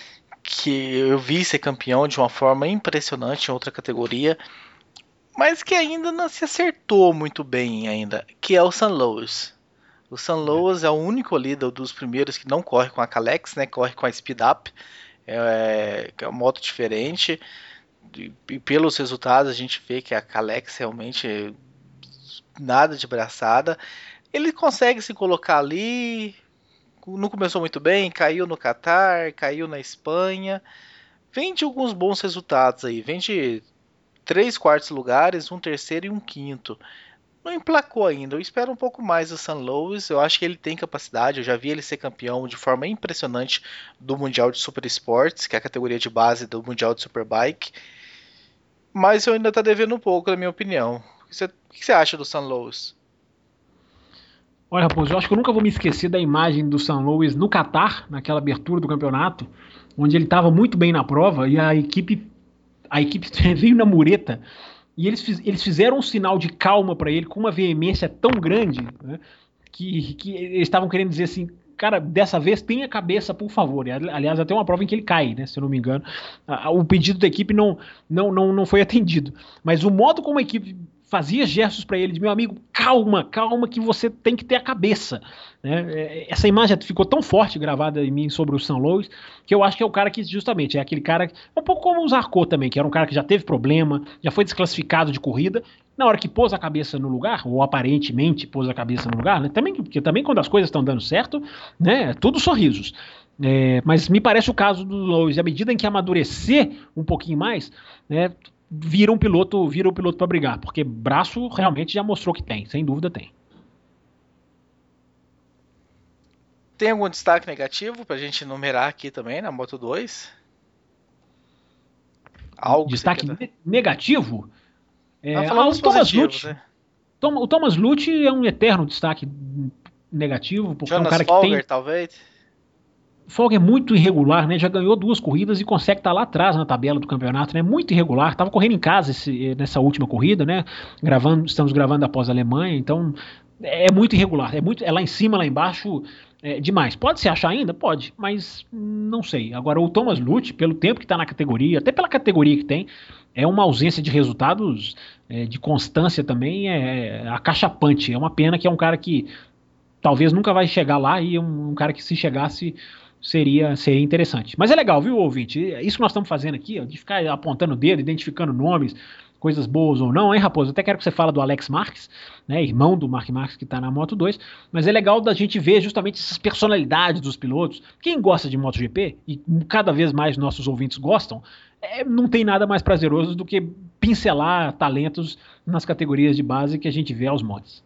eu vi ser campeão de uma forma impressionante em outra categoria, mas que ainda não se acertou muito bem ainda, que é o Sam Lowes. O Sam Lowes é o único líder dos primeiros que não corre com a Kalex, né? Corre com a Speed Up, que é uma moto diferente. E pelos resultados a gente vê que a Kalex realmente nada de braçada. Ele consegue se colocar ali. Não começou muito bem, caiu no Qatar, caiu na Espanha. Vem de alguns bons resultados aí. Vem de 3 quartos lugares, um terceiro e um quinto. Não emplacou ainda. Eu espero um pouco mais do Sam Lowes. Eu acho que ele tem capacidade. Eu já vi ele ser campeão de forma impressionante do Mundial de Super Sports, que é a categoria de base do Mundial de Superbike. Mas eu ainda tá devendo um pouco, na minha opinião. O que você acha do Sam Lowes? Olha, Raposo, eu acho que eu nunca vou me esquecer da imagem do Sam Lowes no Catar, naquela abertura do campeonato, onde ele estava muito bem na prova e a equipe veio na mureta e eles fizeram um sinal de calma para ele com uma veemência tão grande, né, que eles estavam querendo dizer assim, cara, dessa vez tenha cabeça, por favor. E, aliás, até uma prova em que ele cai, né, se eu não me engano. O pedido da equipe não foi atendido. Mas o modo como a equipe fazia gestos para ele, de meu amigo, calma, calma, que você tem que ter a cabeça, né? Essa imagem ficou tão forte gravada em mim sobre o Sam Lowes, que eu acho que é o cara que justamente é aquele cara, um pouco como o Zarco também, que era um cara que já teve problema, já foi desclassificado de corrida, na hora que pôs a cabeça no lugar, ou aparentemente pôs a cabeça no lugar, né? Porque também quando as coisas estão dando certo, né, é tudo sorrisos. Mas me parece o caso do Lowes, à medida em que amadurecer um pouquinho mais, né, vira um piloto para brigar, porque braço realmente já mostrou que tem, sem dúvida tem. Tem algum destaque negativo pra gente numerar aqui também na Moto2? Algo destaque negativo? Falamos positivos, né? O Thomas Lutz é um eterno destaque negativo, porque Jonas é um cara Folger, que tem... talvez? Folger é muito irregular, né? Já ganhou 2 corridas e consegue estar lá atrás na tabela do campeonato, né? Muito irregular. Tava correndo em casa nessa última corrida, né? Estamos gravando após a Alemanha, então é muito irregular. É lá em cima, lá embaixo, demais. Pode se achar ainda? Pode, mas não sei. Agora, o Thomas Lutz, pelo tempo que está na categoria, até pela categoria que tem, é uma ausência de resultados, de constância também, acachapante. É uma pena que é um cara que talvez nunca vai chegar lá e um cara que se chegasse seria interessante. Mas é legal, viu, ouvinte? Isso que nós estamos fazendo aqui, ó, de ficar apontando o dedo, identificando nomes, coisas boas ou não, hein, Raposo? Até quero que você fale do Alex Marques, né, irmão do Mark Marques que está na Moto2, mas é legal da gente ver justamente essas personalidades dos pilotos. Quem gosta de MotoGP, e cada vez mais nossos ouvintes gostam, não tem nada mais prazeroso do que pincelar talentos nas categorias de base que a gente vê aos montes.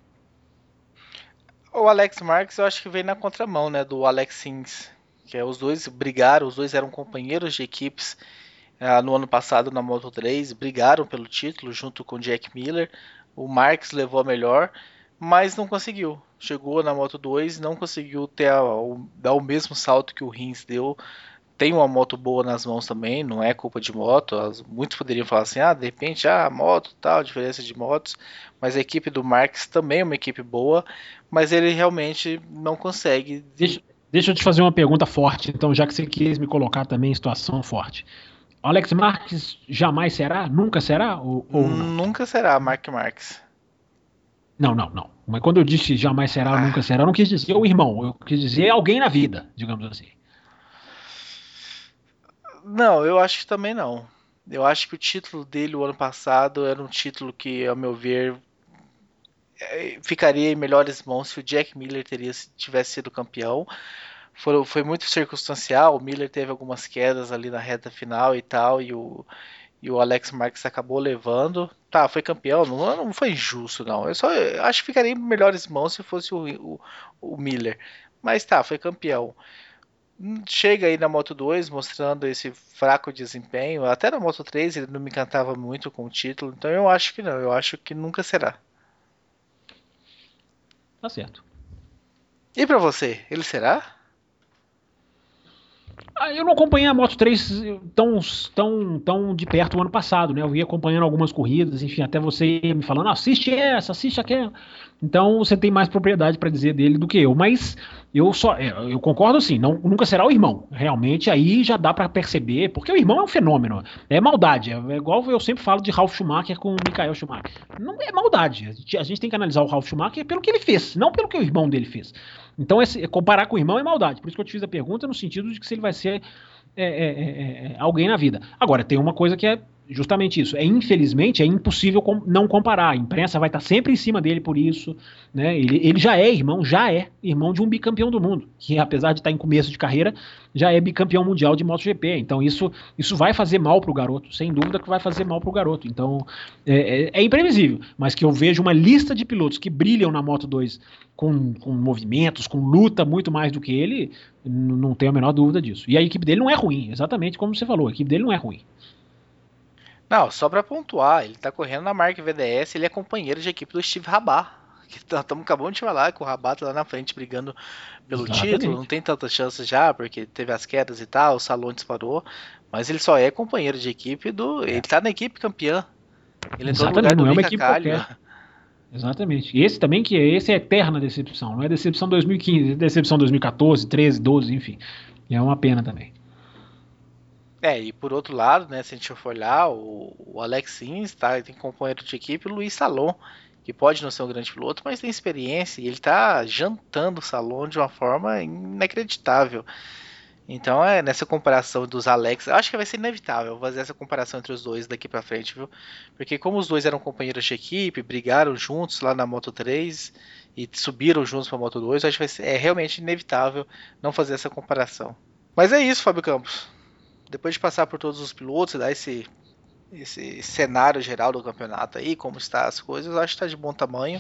O Alex Marques eu acho que veio na contramão, né, do Alex Sims, que os dois brigaram, os dois eram companheiros de equipes no ano passado na Moto3, brigaram pelo título junto com o Jack Miller. O Marques levou a melhor, mas não conseguiu. Chegou na Moto2, não conseguiu dar o mesmo salto que o Rins deu. Tem uma moto boa nas mãos também, não é culpa de moto. Muitos poderiam falar assim, de repente, moto, tal, diferença de motos. Mas a equipe do Marques também é uma equipe boa, mas ele realmente não consegue. Deixa eu te fazer uma pergunta forte, então, já que você quis me colocar também em situação forte. Alex Marques jamais será? Nunca será? Ou não? Nunca será Mark Marques. Não. Mas quando eu disse jamais será, nunca será, eu não quis dizer o irmão, eu quis dizer alguém na vida, digamos assim. Não, eu acho que também não. Eu acho que o título dele o ano passado era um título que, ao meu ver, ficaria em melhores mãos se o Jack Miller tivesse sido campeão. Foi muito circunstancial, o Miller teve algumas quedas ali na reta final e tal, e e o Alex Marques acabou levando. Tá, foi campeão, não foi injusto não. Eu acho que ficaria em melhores mãos se fosse o Miller. Mas tá, foi campeão. Chega aí na Moto 2 mostrando esse fraco desempenho. Até na Moto 3 ele não me encantava muito com o título. Então eu acho que não, eu acho que nunca será. Tá certo. E pra você, ele será? Eu não acompanhei a Moto 3 tão de perto o ano passado, né? Eu ia acompanhando algumas corridas, enfim, até você ia me falando, assiste essa, assiste aquela. Então você tem mais propriedade para dizer dele do que eu. Mas eu concordo assim, nunca será o irmão. Realmente aí já dá para perceber, porque o irmão é um fenômeno. É maldade. É igual eu sempre falo de Ralf Schumacher com o Michael Schumacher. Não é maldade. A gente tem que analisar o Ralf Schumacher pelo que ele fez, não pelo que o irmão dele fez. Então, comparar com o irmão é maldade. Por isso que eu te fiz a pergunta no sentido de que se ele vai ser alguém na vida. Agora, tem uma coisa que é justamente isso. Infelizmente, é impossível não comparar. A imprensa vai estar sempre em cima dele por isso. Né? Ele já é irmão de um bicampeão do mundo, que apesar de estar em começo de carreira, já é bicampeão mundial de MotoGP. Então isso vai fazer mal pro garoto, sem dúvida que vai fazer mal pro garoto. Então é imprevisível, mas que eu vejo uma lista de pilotos que brilham na Moto 2 com movimentos, com luta muito mais do que ele, não tenho a menor dúvida disso. E a equipe dele não é ruim, exatamente como você falou, a equipe dele não é ruim. Não, só pra pontuar, ele tá correndo na marca VDS, ele é companheiro de equipe do Steve Rabat. Acabamos de falar que o Rabat tá lá na frente brigando pelo título, não tem tantas chances já, porque teve as quedas e tal, o Salon disparou, mas ele só é companheiro de equipe ele tá na equipe campeã. Ele entrou no lugar do Mika Kallio. Exatamente. E esse também esse é eterna decepção, não é decepção 2015, é decepção 2014, 13, 12, enfim. E é uma pena também. E por outro lado, né, se a gente for olhar, o Alex Sims tem companheiro de equipe, o Luiz Salon, que pode não ser um grande piloto, mas tem experiência e ele tá jantando o Salon de uma forma inacreditável. Então, nessa comparação dos Alex, eu acho que vai ser inevitável fazer essa comparação entre os dois daqui pra frente, viu? Porque como os dois eram companheiros de equipe, brigaram juntos lá na Moto 3 e subiram juntos pra Moto 2, eu acho que vai ser realmente inevitável não fazer essa comparação. Mas é isso, Fábio Campos. Depois de passar por todos os pilotos e dar esse cenário geral do campeonato aí, como está as coisas, eu acho que está de bom tamanho.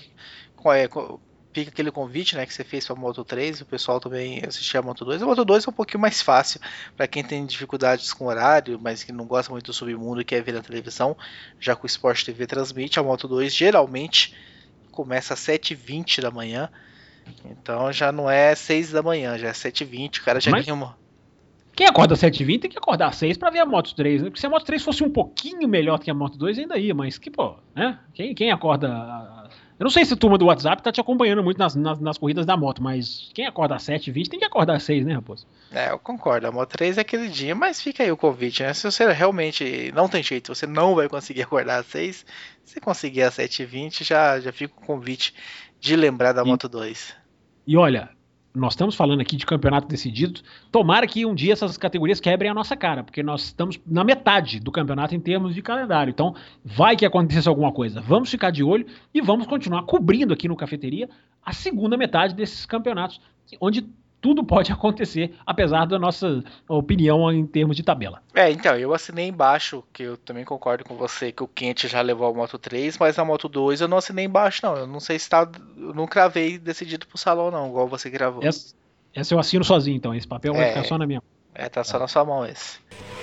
Fica aquele convite, né, que você fez para a Moto 3, o pessoal também assistir a Moto 2. A Moto 2 é um pouquinho mais fácil para quem tem dificuldades com horário, mas que não gosta muito do submundo e quer ver na televisão, já que o Sport TV transmite. A Moto 2 geralmente começa às 7h20 da manhã, então já não é 6 da manhã, já é 7h20, o cara já ganha uma... Quem acorda às 7h20 tem que acordar às 6 para ver a Moto 3, né? Porque se a Moto 3 fosse um pouquinho melhor que a Moto 2, ainda ia, mas né? Quem acorda... Eu não sei se a turma do WhatsApp tá te acompanhando muito nas corridas da moto, mas quem acorda às 7h20 tem que acordar às 6, né, Raposo? Eu concordo. A Moto 3 é aquele dia, mas fica aí o convite, né? Se você realmente não tem jeito, você não vai conseguir acordar às 6, se conseguir às 7h20, já fica o convite de lembrar da Moto 2. E olha, nós estamos falando aqui de campeonato decidido. Tomara que um dia essas categorias quebrem a nossa cara, porque nós estamos na metade do campeonato em termos de calendário. Então, vai que aconteça alguma coisa. Vamos ficar de olho e vamos continuar cobrindo aqui no Cafeteria a segunda metade desses campeonatos, onde tudo pode acontecer, apesar da nossa opinião em termos de tabela. Então, eu assinei embaixo, que eu também concordo com você, que o Kent já levou a Moto 3, mas a Moto 2 eu não assinei embaixo, não. Eu não sei se eu não cravei decidido pro salão, não, igual você gravou. Essa eu assino sozinho, então. Esse papel vai ficar só na minha mão. Tá só na sua mão esse.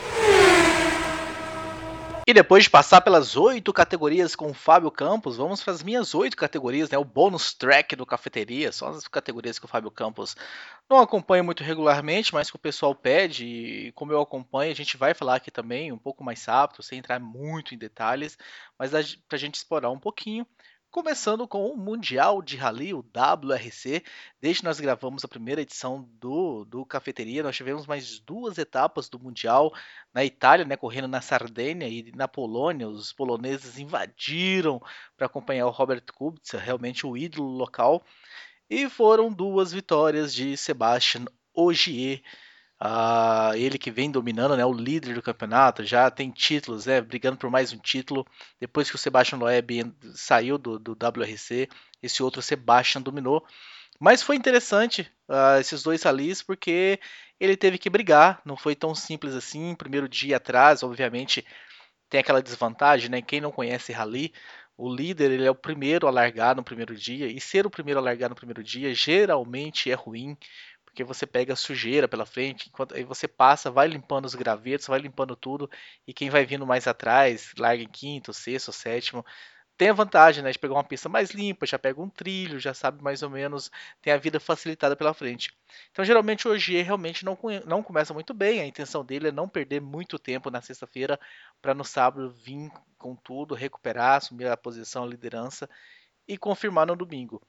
E depois de passar pelas 8 categorias com o Fábio Campos, vamos para as minhas 8 categorias, né? O bônus track do Cafeteria, são as categorias que o Fábio Campos não acompanha muito regularmente, mas que o pessoal pede, e como eu acompanho, a gente vai falar aqui também um pouco mais rápido, sem entrar muito em detalhes, mas para a gente explorar um pouquinho. Começando com o Mundial de Rally, o WRC. Desde que nós gravamos a primeira edição do Cafeteria, nós tivemos mais 2 etapas do Mundial na Itália, né, correndo na Sardenha e na Polônia. Os poloneses invadiram para acompanhar o Robert Kubica, realmente o ídolo local. E foram 2 vitórias de Sebastian Ogier. Ele que vem dominando, né, o líder do campeonato, já tem títulos, né, brigando por mais um título. Depois que o Sebastian Loeb saiu do WRC, esse outro Sebastian dominou. Mas foi interessante esses 2 rallies, porque ele teve que brigar, não foi tão simples assim. Primeiro dia atrás, obviamente, tem aquela desvantagem, né? Quem não conhece rally, o líder ele é o primeiro a largar no primeiro dia, e ser o primeiro a largar no primeiro dia geralmente é ruim, porque você pega sujeira pela frente, enquanto aí você passa, vai limpando os gravetos, vai limpando tudo, e quem vai vindo mais atrás, larga em quinto, sexto, sétimo, tem a vantagem, né, de pegar uma pista mais limpa, já pega um trilho, já sabe mais ou menos, tem a vida facilitada pela frente. Então, geralmente, o Ogier realmente não começa muito bem, a intenção dele é não perder muito tempo na sexta-feira, para no sábado vir com tudo, recuperar, assumir a posição, a liderança e confirmar no domingo.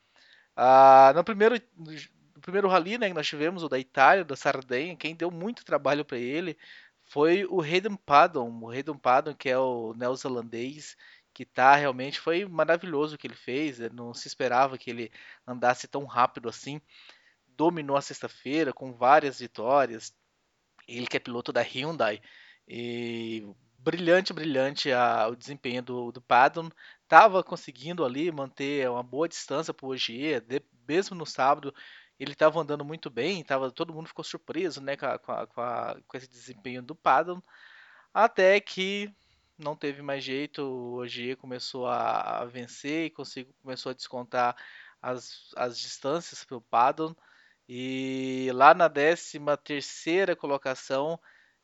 No primeiro rally, né, que nós tivemos, o da Itália, da Sardenha, quem deu muito trabalho para ele foi o Hayden Paddon. O Hayden Paddon, que é o neozelandês, que tá realmente foi maravilhoso o que ele fez. Não se esperava que ele andasse tão rápido assim. Dominou a sexta-feira com várias vitórias. Ele que é piloto da Hyundai. E brilhante, brilhante o desempenho do Paddon. Tava conseguindo ali manter uma boa distância para o Ogier, mesmo no sábado. Ele estava andando muito bem, todo mundo ficou surpreso, né, com esse desempenho do Paddon, até que não teve mais jeito, o Ogier começou a vencer e começou a descontar as distâncias para o Paddon, e lá na 13ª colocação,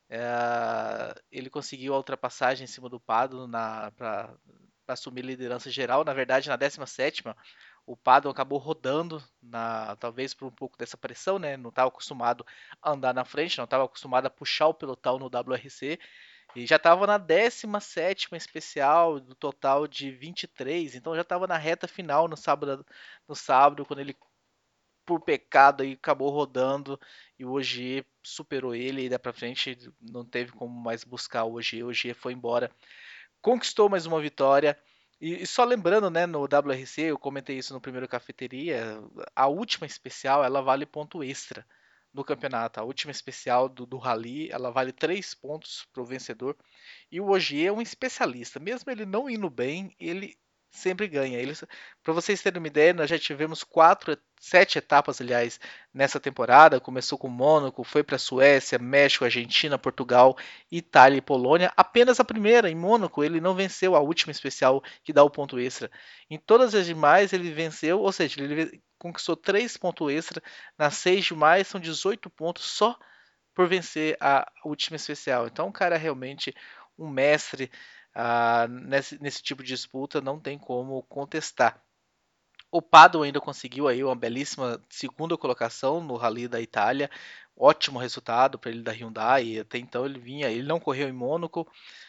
ele conseguiu a ultrapassagem em cima do Paddon para assumir liderança geral. Na verdade, na 17ª, o Paddon acabou rodando, talvez por um pouco dessa pressão, né? Não estava acostumado a andar na frente, não estava acostumado a puxar o pelotão no WRC. E já estava na 17ª especial, do total de 23, então já estava na reta final no sábado, quando ele, por pecado, aí acabou rodando e o Ogier superou ele, e daí pra frente não teve como mais buscar o Ogier foi embora, conquistou mais uma vitória. E só lembrando, né, no WRC, eu comentei isso no primeiro cafeteria, a última especial ela vale ponto extra no campeonato. A última especial do Rally, ela vale 3 pontos para o vencedor. E o Ogier é um especialista, mesmo ele não indo bem, ele sempre ganha. Para vocês terem uma ideia, nós já tivemos 7 etapas, aliás, nessa temporada. Começou com Mônaco, foi para Suécia, México, Argentina, Portugal, Itália e Polônia. Apenas a primeira, em Mônaco, ele não venceu a última especial que dá o ponto extra. Em todas as demais ele venceu, ou seja, ele conquistou 3 pontos extra. Nas 6 demais são 18 pontos só por vencer a última especial. Então o cara é realmente um mestre nesse tipo de disputa, não tem como contestar. O Paddon ainda conseguiu aí uma belíssima segunda colocação no Rally da Itália, ótimo resultado para ele da Hyundai. Até então ele não correu em Mônaco,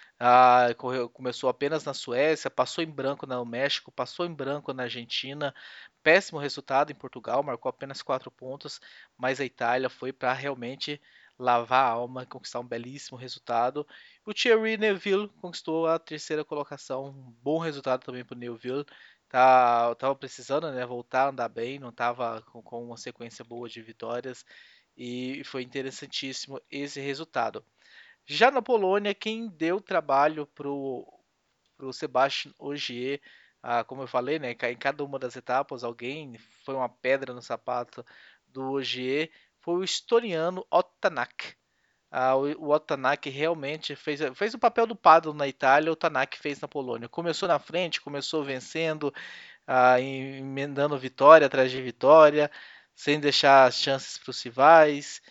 começou apenas na Suécia, passou em branco no México, passou em branco na Argentina, péssimo resultado em Portugal, marcou apenas 4 pontos, mas a Itália foi para realmente lavar a alma, conquistar um belíssimo resultado. O Thierry Neuville conquistou a 3ª colocação, um bom resultado também para o Neuville. Tava precisando, né, voltar a andar bem, não estava com uma sequência boa de vitórias, e foi interessantíssimo esse resultado. Já na Polônia, quem deu trabalho pro Sebastian Ogier, como eu falei, né, em cada uma das etapas alguém foi uma pedra no sapato do Ogier, foi o estoniano Ott Tänak. O Ott Tänak realmente fez o papel do Paddon na Itália, o Tänak fez na Polônia. Começou na frente, começou vencendo, emendando vitória atrás de vitória, sem deixar as chances para os rivais.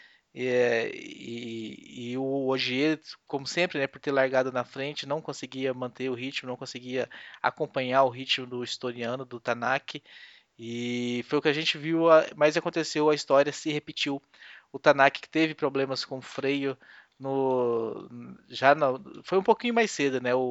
E o Ogier, como sempre, né, por ter largado na frente, não conseguia manter o ritmo, não conseguia acompanhar o ritmo do estoniano, do Tänak. E foi o que a gente viu, mas aconteceu, a história se repetiu. O Tänak, que teve problemas com freio foi um pouquinho mais cedo, né?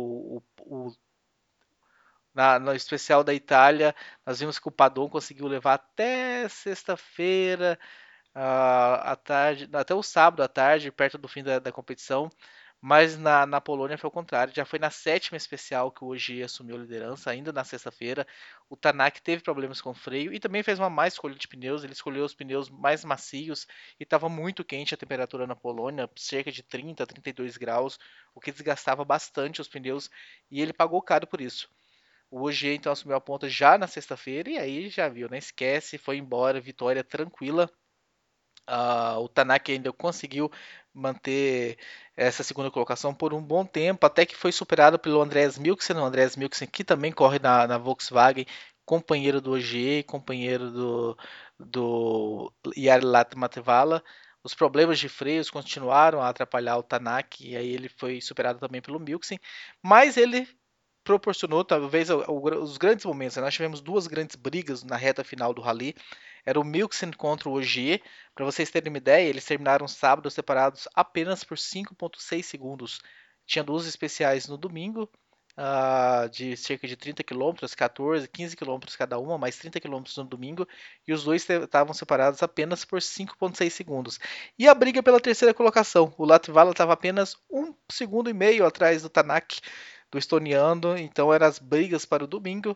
No especial da Itália, nós vimos que o Padon conseguiu levar até sexta-feira à tarde, até o sábado à tarde, perto do fim da competição. Mas na Polônia foi o contrário, já foi na 7ª especial que o Ogier assumiu a liderança, ainda na sexta-feira. O Tänak teve problemas com o freio e também fez uma má escolha de pneus, ele escolheu os pneus mais macios e estava muito quente a temperatura na Polônia, cerca de 30, 32 graus, o que desgastava bastante os pneus, e ele pagou caro por isso. O Ogier então assumiu a ponta já na sexta-feira e aí já viu, né? Esquece, foi embora, vitória tranquila O Tanaka ainda conseguiu manter essa segunda colocação por um bom tempo, até que foi superado pelo Andreas Mikkelsen, o Andreas Mikkelsen que também corre na Volkswagen, companheiro do Ogier, companheiro do Jari Latvala. Os problemas de freios continuaram a atrapalhar o Tanaka e aí ele foi superado também pelo Mikkelsen, mas ele proporcionou talvez os grandes momentos. Nós tivemos duas grandes brigas na reta final do Rally. Era o Mikkelsen contra o Ogier. Para vocês terem uma ideia, eles terminaram sábado separados apenas por 5,6 segundos. Tinha duas especiais no domingo, de cerca de 30 km, 14, 15 km cada uma, mais 30 km no domingo, e os dois estavam separados apenas por 5,6 segundos. E a briga pela terceira colocação, o Latvala estava apenas 1,5 segundo atrás do Tanaka, do estoniano, então eram as brigas para o domingo,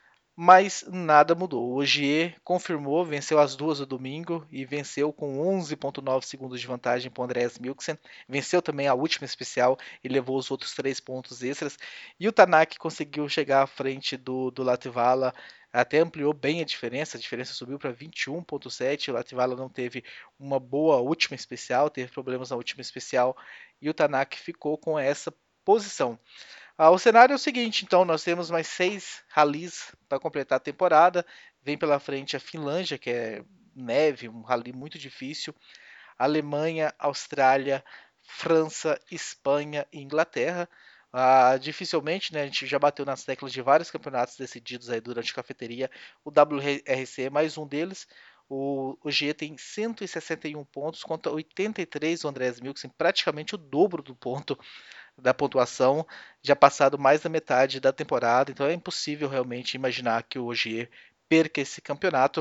mas nada mudou. O Ogier confirmou, venceu as duas do domingo e venceu com 11,9 segundos de vantagem para o Andreas Mikkelsen. Venceu também a última especial e levou os outros 3 pontos extras. E o Tanaka conseguiu chegar à frente do Latvala, até ampliou bem a diferença subiu para 21,7. O Latvala não teve uma boa última especial, teve problemas na última especial e o Tanaka ficou com essa posição. O cenário é o seguinte, então, nós temos mais 6 rallies para completar a temporada. Vem pela frente a Finlândia, que é neve, um rally muito difícil. Alemanha, Austrália, França, Espanha e Inglaterra. Dificilmente, né, a gente já bateu nas teclas de vários campeonatos decididos aí durante a cafeteria. O WRC é mais um deles. O G tem 161 pontos contra 83 do Andreas Mikkelsen, praticamente o dobro do ponto da pontuação, já passado mais da metade da temporada, então é impossível realmente imaginar que o Ogier perca esse campeonato.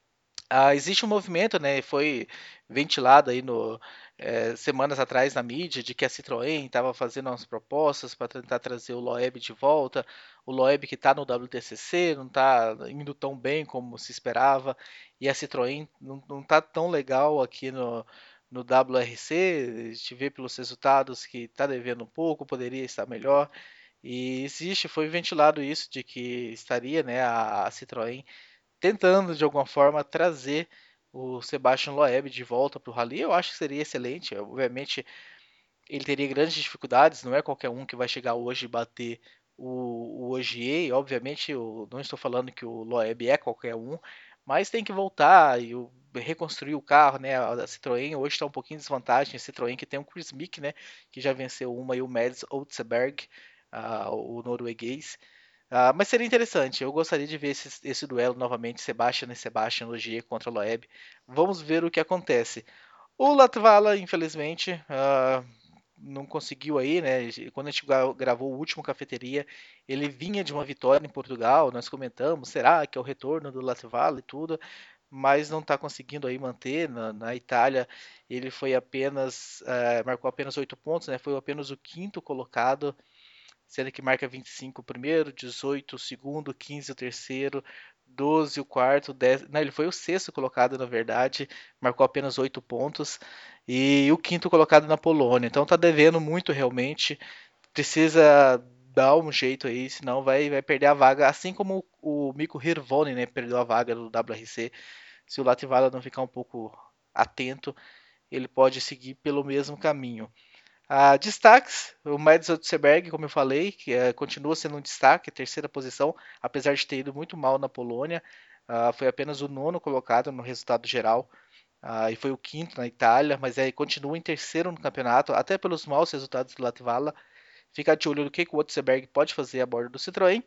Existe um movimento, né, foi ventilado aí semanas atrás na mídia, de que a Citroën estava fazendo umas propostas para tentar trazer o Loeb de volta, o Loeb que está no WTCC, não está indo tão bem como se esperava, e a Citroën não está tão legal aqui no WRC, a gente vê pelos resultados que está devendo um pouco, poderia estar melhor, e foi ventilado isso, de que estaria, né, a Citroën tentando de alguma forma trazer o Sebastian Loeb de volta para o Rally. Eu acho que seria excelente. Obviamente, ele teria grandes dificuldades, não é qualquer um que vai chegar hoje e bater o Ogier. Obviamente, eu não estou falando que o Loeb é qualquer um, mas tem que voltar e reconstruir o carro, né? A Citroën hoje está um pouquinho em desvantagem. A Citroën que tem o Chris Mick, né? Que já venceu uma, e o Mads Otzberg, o norueguês. Mas seria interessante, eu gostaria de ver esse duelo novamente, Sebastian e Sebastian Ogier contra Loeb. Vamos ver o que acontece. O Latvala, infelizmente, não conseguiu aí, né? Quando a gente gravou o último Cafeteria, ele vinha de uma vitória em Portugal, nós comentamos, será que é o retorno do Latvala e tudo, mas não está conseguindo aí manter. Na Itália, ele foi marcou apenas 8 pontos, né? Foi apenas o quinto colocado, sendo que marca 25 o primeiro, 18 o segundo, 15 o terceiro, 12 o quarto, 10. Não, ele foi o sexto colocado, na verdade, marcou apenas 8 pontos, e o quinto colocado na Polônia. Então tá devendo muito realmente, precisa dar um jeito aí, senão vai perder a vaga, assim como o Mikko Hirvonen, né, perdeu a vaga do WRC. Se o Latvala não ficar um pouco atento, ele pode seguir pelo mesmo caminho. Destaques, o Mads Otzberg, como eu falei, que continua sendo um destaque, terceira posição, apesar de ter ido muito mal na Polônia, foi apenas o nono colocado no resultado geral, e foi o quinto na Itália, mas continua em terceiro no campeonato, até pelos maus resultados do Latvala. Fica de olho no que o Otzberg pode fazer a bordo do Citroën.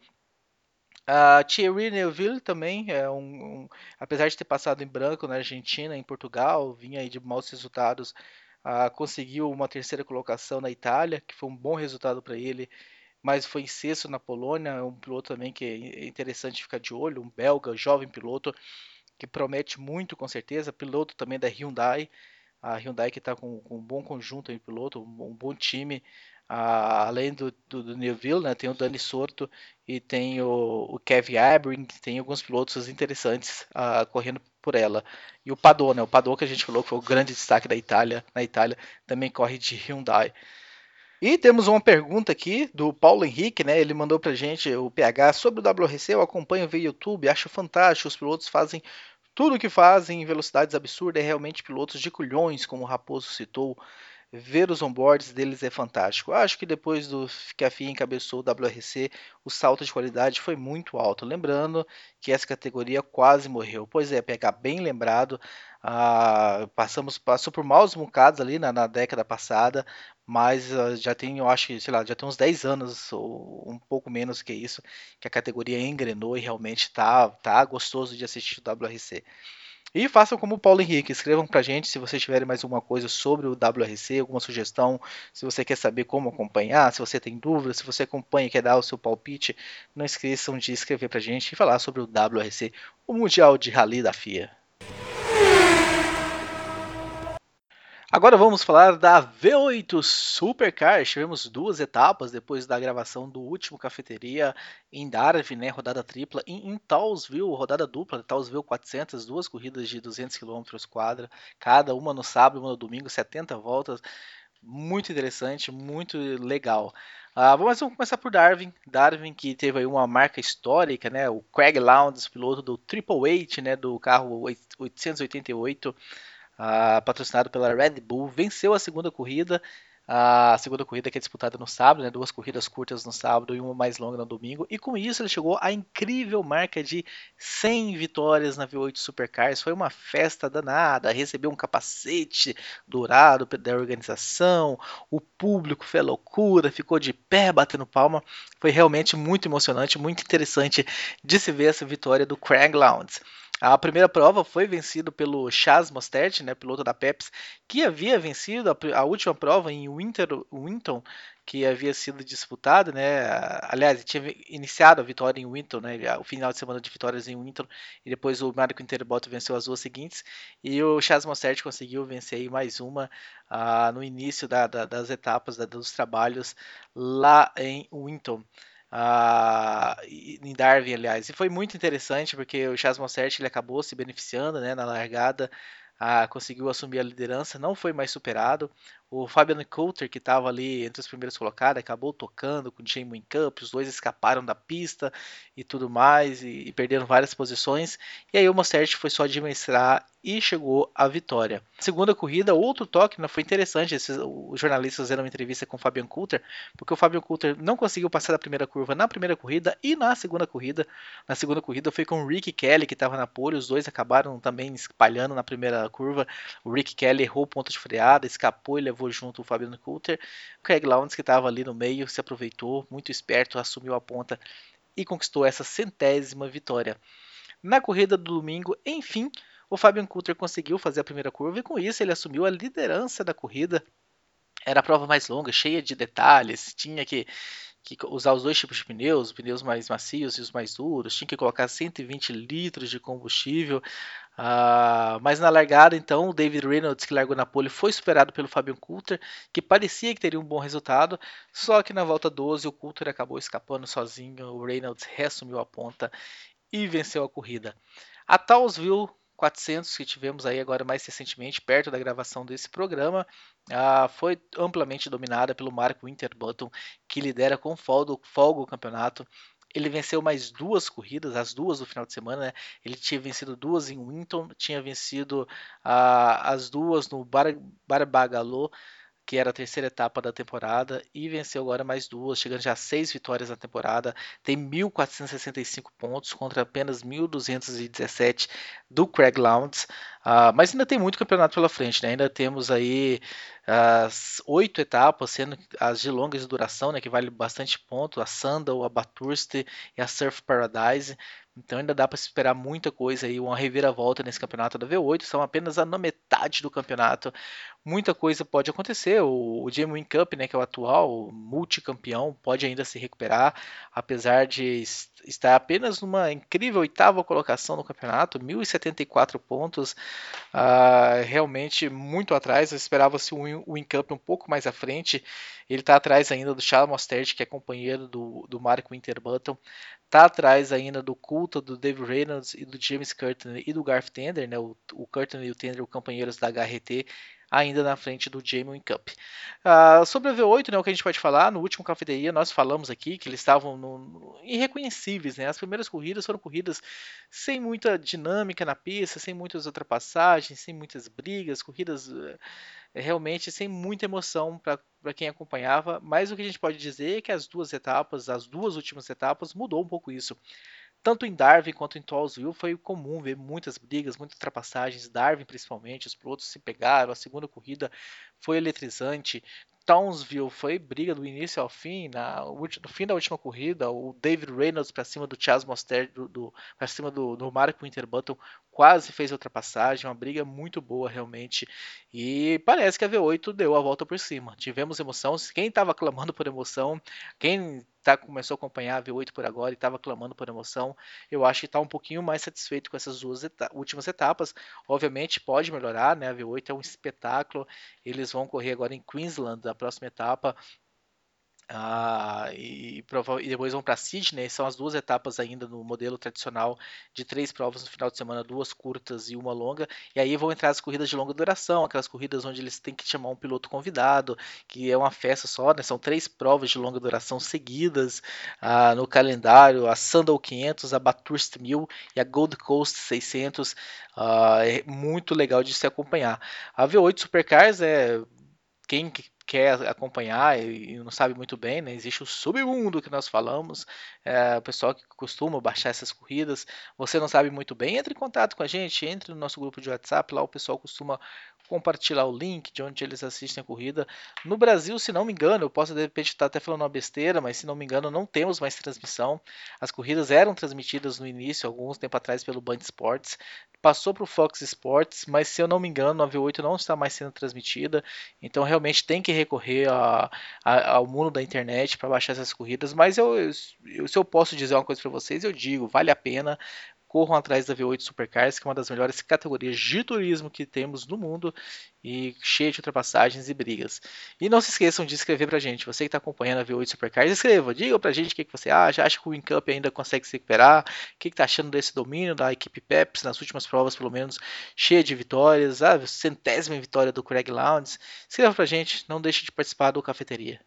Thierry Neuville também, apesar de ter passado em branco na Argentina, em Portugal, vinha aí de maus resultados, conseguiu uma terceira colocação na Itália, que foi um bom resultado para ele, mas foi em sexto na Polônia. Um piloto também que é interessante ficar de olho, um belga, jovem piloto, que promete muito com certeza, piloto também da Hyundai, a Hyundai que está com um bom conjunto de piloto, um bom time. Além do Neuville, né, tem o Dani Sordo e tem o Kevin Abring, tem alguns pilotos interessantes correndo por ela. E o Padot, né, o Padot que a gente falou que foi o grande destaque na Itália, também corre de Hyundai. E temos uma pergunta aqui do Paulo Henrique, né? Ele mandou pra gente o PH sobre o WRC. Eu acompanho via YouTube, acho fantástico, os pilotos fazem Tudo que fazem em velocidades absurdas é realmente pilotos de culhões, como o Raposo citou. Ver os onboards deles é fantástico. Acho que depois do que a FIA encabeçou o WRC, o salto de qualidade foi muito alto. Lembrando que essa categoria quase morreu. Pois é, pegar bem lembrado, passou por maus bocados ali na década passada, mas já tem, eu acho que, sei lá, já tem uns 10 anos ou um pouco menos que isso, que a categoria engrenou e realmente tá gostoso de assistir o WRC. E façam como o Paulo Henrique, escrevam pra gente se vocês tiverem mais alguma coisa sobre o WRC, alguma sugestão, se você quer saber como acompanhar, se você tem dúvidas, se você acompanha e quer dar o seu palpite, não esqueçam de escrever pra gente e falar sobre o WRC, o Mundial de Rally da FIA. Agora vamos falar da V8 Supercar. Tivemos 2 etapas depois da gravação do último Cafeteria em Darwin, né, rodada tripla, e em Towsville, rodada dupla, Towsville 400, 2 corridas de 200 km quadra, cada uma no sábado e uma no domingo, 70 voltas, muito interessante, muito legal. Vamos começar por Darwin. Darwin que teve aí uma marca histórica, né, o Craig Lowndes, piloto do Triple Eight, né, do carro 888, patrocinado pela Red Bull, venceu a segunda corrida que é disputada no sábado, né, 2 corridas curtas no sábado e uma mais longa no domingo, e com isso ele chegou à incrível marca de 100 vitórias na V8 Supercars. Foi uma festa danada, recebeu um capacete dourado da organização, o público foi loucura, ficou de pé batendo palma. Foi realmente muito emocionante, muito interessante de se ver essa vitória do Craig Lowndes. A primeira prova foi vencida pelo Chaz Mostert, né, piloto da Pepsi, que havia vencido a última prova em Winton, que havia sido disputada, né? Aliás, tinha iniciado a vitória em Winton, né? O final de semana de vitórias em Winton, e depois o Marco Interbotto venceu as 2 seguintes, e o Chaz Mostert conseguiu vencer aí mais uma no início das etapas dos trabalhos lá em Winton. Em Darwin, aliás, e foi muito interessante porque o Chaz Mostert ele acabou se beneficiando, né, na largada, conseguiu assumir a liderança, não foi mais superado. O Fabian Coulter, que estava ali entre os primeiros colocados, acabou tocando com o Jamie Cup, os dois escaparam da pista e tudo mais, e perderam várias posições, e aí o Mostert foi só administrar e chegou à vitória. Na segunda corrida, outro toque, foi interessante, os jornalistas fizeram uma entrevista com o Fabian Coulter, porque o Fabian Coulter não conseguiu passar da primeira curva na primeira corrida e na segunda corrida. Na segunda corrida foi com o Rick Kelly, que estava na pole, os dois acabaram também espalhando na primeira curva. O Rick Kelly errou o ponto de freada, escapou e levou junto o Fabian Coulter. O Craig Lowndes, que estava ali no meio, se aproveitou, muito esperto, assumiu a ponta e conquistou essa 100ª vitória. Na corrida do domingo, enfim, o Fabian Coulter conseguiu fazer a primeira curva e com isso ele assumiu a liderança da corrida. Era a prova mais longa, cheia de detalhes, tinha que usar os 2 tipos de pneus, os pneus mais macios e os mais duros, tinha que colocar 120 litros de combustível. Mas na largada, então, o David Reynolds, que largou na pole, foi superado pelo Fabian Coulter, que parecia que teria um bom resultado, só que na volta 12 o Coulter acabou escapando sozinho, o Reynolds reassumiu a ponta e venceu a corrida. A Towsville 400, que tivemos aí agora mais recentemente, perto da gravação desse programa, foi amplamente dominada pelo Marco Winterbottom, que lidera com folga o campeonato. Ele venceu mais 2 corridas, as 2 do final de semana, né? Ele tinha vencido 2 em Winton, tinha vencido as 2 no Barbagallo, que era a terceira etapa da temporada, e venceu agora mais 2, chegando já a 6 vitórias na temporada. Tem 1.465 pontos contra apenas 1.217 do Craig Lowndes. Mas ainda tem muito campeonato pela frente, né? Ainda temos aí as 8 etapas, sendo as de longa duração, né, que vale bastante ponto, a Sandal, a Bathurst e a Surf Paradise. Então ainda dá para esperar muita coisa aí, uma reviravolta nesse campeonato da V8. São apenas na metade do campeonato. Muita coisa pode acontecer. O Jamie Cup, né, que é o atual multicampeão, pode ainda se recuperar, apesar de estar apenas numa incrível 8ª colocação no campeonato, 1.074 pontos, realmente muito atrás. Eu esperava-se o Cup um pouco mais à frente. Ele está atrás ainda do Charles Mostert, que é companheiro do Marco Winterbottom. Está atrás ainda do Coulter, do Dave Reynolds e do James Curtin e do Garth Tander, né? O Curtin e o Tander, companheiros da HRT, ainda na frente do Jamie Cup. Sobre a V8, né, o que a gente pode falar, no último Cafeteria nós falamos aqui que eles estavam irreconhecíveis, né? As primeiras corridas foram corridas sem muita dinâmica na pista, sem muitas ultrapassagens, sem muitas brigas, corridas realmente sem muita emoção para quem acompanhava, mas o que a gente pode dizer é que as duas últimas etapas, mudou um pouco isso. Tanto em Darwin quanto em Townsville foi comum ver muitas brigas, muitas ultrapassagens. Darwin, principalmente, os pilotos se pegaram. A segunda corrida foi eletrizante. Townsville foi briga do início ao fim. No fim da última corrida, o David Reynolds para cima do Chas Mostert, para cima do Mark Winterbottom, quase fez a ultrapassagem. Uma briga muito boa, realmente. E parece que a V8 deu a volta por cima. Tivemos emoção. Quem estava clamando por emoção, quem começou a acompanhar a V8 por agora e estava clamando por emoção, eu acho que está um pouquinho mais satisfeito com essas duas últimas etapas. Obviamente pode melhorar, né? A V8 é um espetáculo. Eles vão correr agora em Queensland, a próxima etapa. E depois vão para Sydney. São as duas etapas ainda no modelo tradicional de 3 provas no final de semana, 2 curtas e 1 longa. E aí vão entrar as corridas de longa duração, aquelas corridas onde eles têm que chamar um piloto convidado, que é uma festa só, né? São 3 provas de longa duração seguidas no calendário: a Sandow 500, a Bathurst 1000 e a Gold Coast 600. É muito legal de se acompanhar. A V8 Supercars quem quer acompanhar e não sabe muito bem, né? Existe o submundo que nós falamos, o pessoal que costuma baixar essas corridas. Você não sabe muito bem, entre em contato com a gente, entre no nosso grupo de WhatsApp, lá o pessoal costuma compartilhar o link de onde eles assistem a corrida. No Brasil, se não me engano, eu posso de repente estar até falando uma besteira, mas se não me engano, não temos mais transmissão. As corridas eram transmitidas no início, alguns tempo atrás, pelo Band Sports. Passou para o Fox Sports, mas se eu não me engano, a V8 não está mais sendo transmitida. Então realmente tem que recorrer ao mundo da internet para baixar essas corridas. Mas se eu posso dizer uma coisa para vocês, eu digo, vale a pena. Corram atrás da V8 Supercars, que é uma das melhores categorias de turismo que temos no mundo e cheia de ultrapassagens e brigas. E não se esqueçam de escrever pra gente. Você que está acompanhando a V8 Supercars, escreva, diga pra gente o que você acha. Acha que o Win-Cup ainda consegue se recuperar? O que está achando desse domínio da equipe Pepsi nas últimas provas, pelo menos, cheia de vitórias? A 100ª vitória do Craig Lowndes. Escreva pra gente, não deixe de participar do Cafeteria.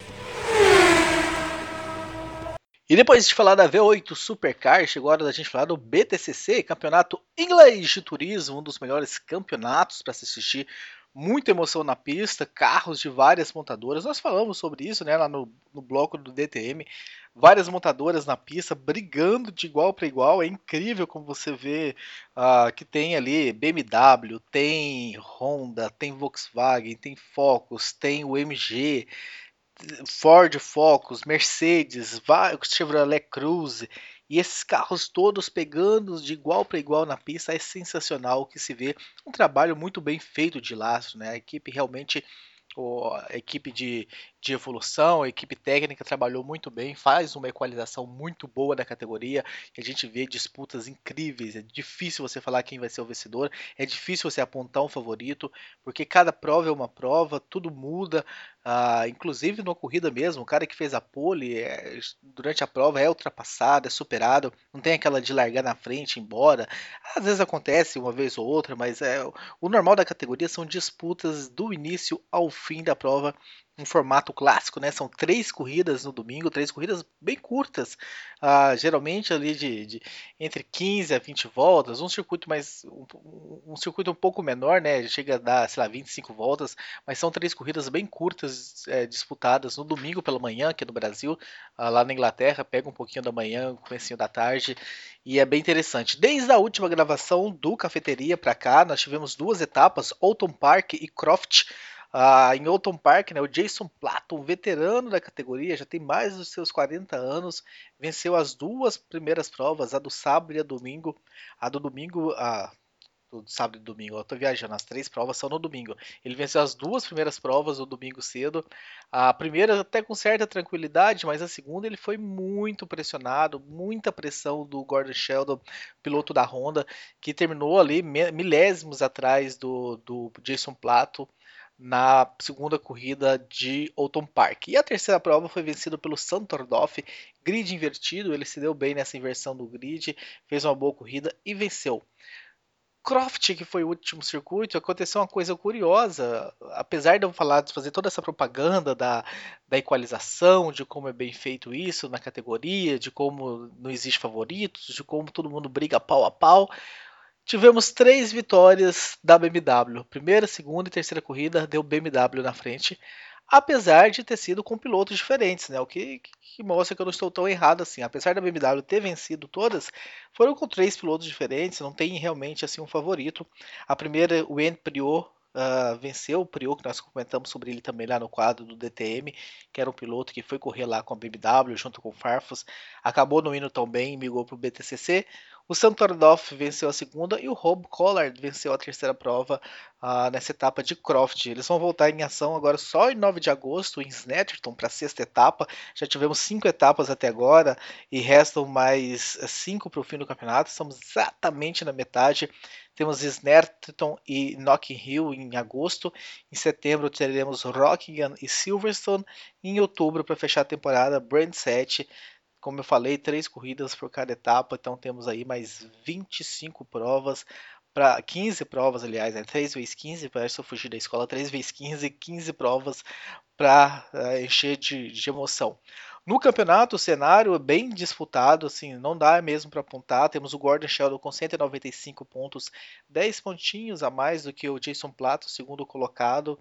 E depois de falar da V8 Supercar, chegou a hora da gente falar do BTCC, Campeonato Inglês de Turismo, um dos melhores campeonatos para se assistir. Muita emoção na pista, carros de várias montadoras. Nós falamos sobre isso, né, lá no bloco do DTM. Várias montadoras na pista, brigando de igual para igual. É incrível como você vê que tem ali BMW, tem Honda, tem Volkswagen, tem Focus, tem o MG, Ford Focus, Mercedes, Chevrolet Cruze, e esses carros todos pegando de igual para igual na pista. É sensacional o que se vê. Um trabalho muito bem feito de lastro, né? A equipe realmente, a equipe de evolução, a equipe técnica trabalhou muito bem, faz uma equalização muito boa da categoria, e a gente vê disputas incríveis. É difícil você falar quem vai ser o vencedor, é difícil você apontar um favorito, porque cada prova é uma prova, tudo muda. Inclusive na corrida mesmo, o cara que fez a pole durante a prova é ultrapassado, é superado, não tem aquela de largar na frente e ir embora. Às vezes acontece uma vez ou outra, mas o normal da categoria são disputas do início ao fim da prova, um formato clássico, né? São 3 corridas no domingo, 3 corridas bem curtas, geralmente ali de entre 15 a 20 voltas, um circuito um pouco menor, né? Chega a dar, sei lá, 25 voltas, mas são 3 corridas bem curtas, disputadas no domingo pela manhã, aqui no Brasil. Lá na Inglaterra pega um pouquinho da manhã, comecinho da tarde, e é bem interessante. Desde a última gravação do Cafeteria para cá, nós tivemos 2 etapas, Oulton Park e Croft. Em Oulton Park, né, o Jason Plato, um veterano da categoria, já tem mais dos seus 40 anos, venceu as 2 primeiras provas, a do sábado e a domingo. A do domingo, do sábado e domingo, eu tô viajando, as 3 provas são no domingo. Ele venceu as 2 primeiras provas no domingo cedo. A primeira até com certa tranquilidade, mas a segunda ele foi muito pressionado, muita pressão do Gordon Sheldon, piloto da Honda, que terminou ali milésimos atrás do Jason Plato na segunda corrida de Oulton Park. E a terceira prova foi vencida pelo Santordorf, grid invertido. Ele se deu bem nessa inversão do grid, fez uma boa corrida e venceu. Croft, que foi o último circuito, aconteceu uma coisa curiosa. Apesar de eu falar de fazer toda essa propaganda da equalização, de como é bem feito isso na categoria, de como não existe favoritos, de como todo mundo briga pau a pau, tivemos 3 vitórias da BMW. Primeira, segunda e terceira corrida deu BMW na frente, apesar de ter sido com pilotos diferentes, né? O que mostra que eu não estou tão errado assim. Apesar da BMW ter vencido todas, foram com 3 pilotos diferentes, não tem realmente assim um favorito. A primeira, o Enn Prior, venceu o Prior, que nós comentamos sobre ele também lá no quadro do DTM, que era um piloto que foi correr lá com a BMW junto com o Farfus, acabou não indo tão bem e migrou para o BTCC. O Sam Tordoff venceu a segunda e o Rob Collard venceu a terceira prova nessa etapa de Croft. Eles vão voltar em ação agora só em 9 de agosto em Snetterton para a sexta etapa. Já tivemos 5 etapas até agora e restam mais 5 para o fim do campeonato. Estamos exatamente na metade. Temos Snetterton e Notting Hill em agosto. Em setembro teremos Rockingham e Silverstone. E em outubro, para fechar a temporada, Brand 7. Como eu falei, 3 corridas por cada etapa, então temos aí mais 25 provas, 15 provas, aliás, né? 3 vezes 15, parece que eu fugi da escola, 3 vezes 15, 15 provas para encher de emoção. No campeonato, o cenário é bem disputado, assim, não dá mesmo para apontar. Temos o Gordon Sheldon com 195 pontos, 10 pontinhos a mais do que o Jason Plato, segundo colocado.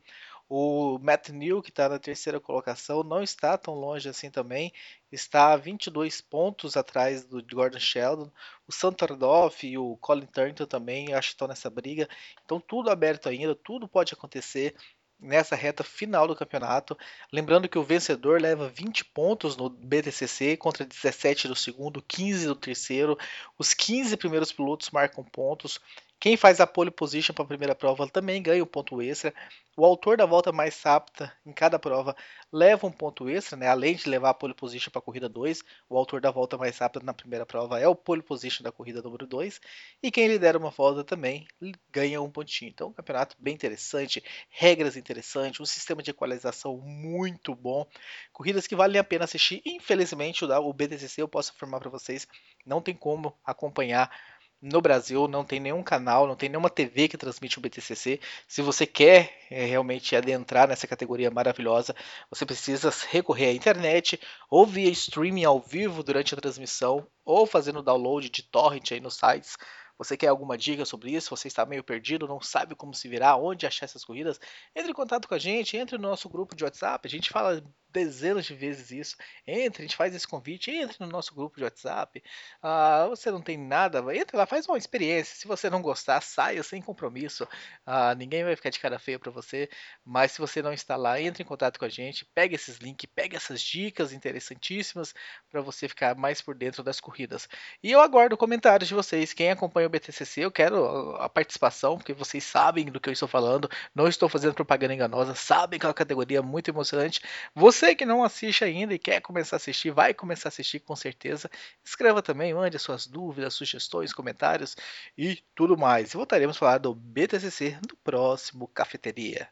O Matt New, que está na terceira colocação, não está tão longe assim também. Está a 22 pontos atrás do Gordon Sheldon. O Santordoff e o Colin Turner também acho que estão nessa briga. Então tudo aberto ainda, tudo pode acontecer nessa reta final do campeonato. Lembrando que o vencedor leva 20 pontos no BTCC contra 17 do segundo, 15 do terceiro. Os 15 primeiros pilotos marcam pontos. Quem faz a pole position para a primeira prova também ganha um ponto extra. O autor da volta mais rápida em cada prova leva um ponto extra, né? Além de levar a pole position para a corrida 2, o autor da volta mais rápida na primeira prova é o pole position da corrida número 2. E quem lidera uma volta também ganha um pontinho. Então, um campeonato bem interessante, regras interessantes, um sistema de equalização muito bom, corridas que valem a pena assistir. Infelizmente, o BTCC, eu posso afirmar para vocês, não tem como acompanhar no Brasil, não tem nenhum canal, não tem nenhuma TV que transmite o BTCC. Se você quer realmente adentrar nessa categoria maravilhosa, você precisa recorrer à internet, ou via streaming ao vivo durante a transmissão, ou fazendo download de torrent aí nos sites. Você quer alguma dica sobre isso? Você está meio perdido, não sabe como se virar, onde achar essas corridas? Entre em contato com a gente, entre no nosso grupo de WhatsApp, a gente fala dezenas de vezes isso. Entre, a gente faz esse convite, entre no nosso grupo de WhatsApp. Você não tem nada, entra lá, faz uma experiência. Se você não gostar, saia sem compromisso. Ninguém vai ficar de cara feia para você. Mas se você não está lá, entre em contato com a gente, pega esses links, pega essas dicas interessantíssimas para você ficar mais por dentro das corridas. E eu aguardo comentários de vocês. Quem acompanha o BTCC, eu quero a participação, porque vocês sabem do que eu estou falando. Não estou fazendo propaganda enganosa, sabem que é uma categoria muito emocionante. Você que não assiste ainda e quer começar a assistir, vai começar a assistir com certeza. Escreva também, mande suas dúvidas, sugestões, comentários e tudo mais. E voltaremos a falar do BTCC no próximo Cafeteria.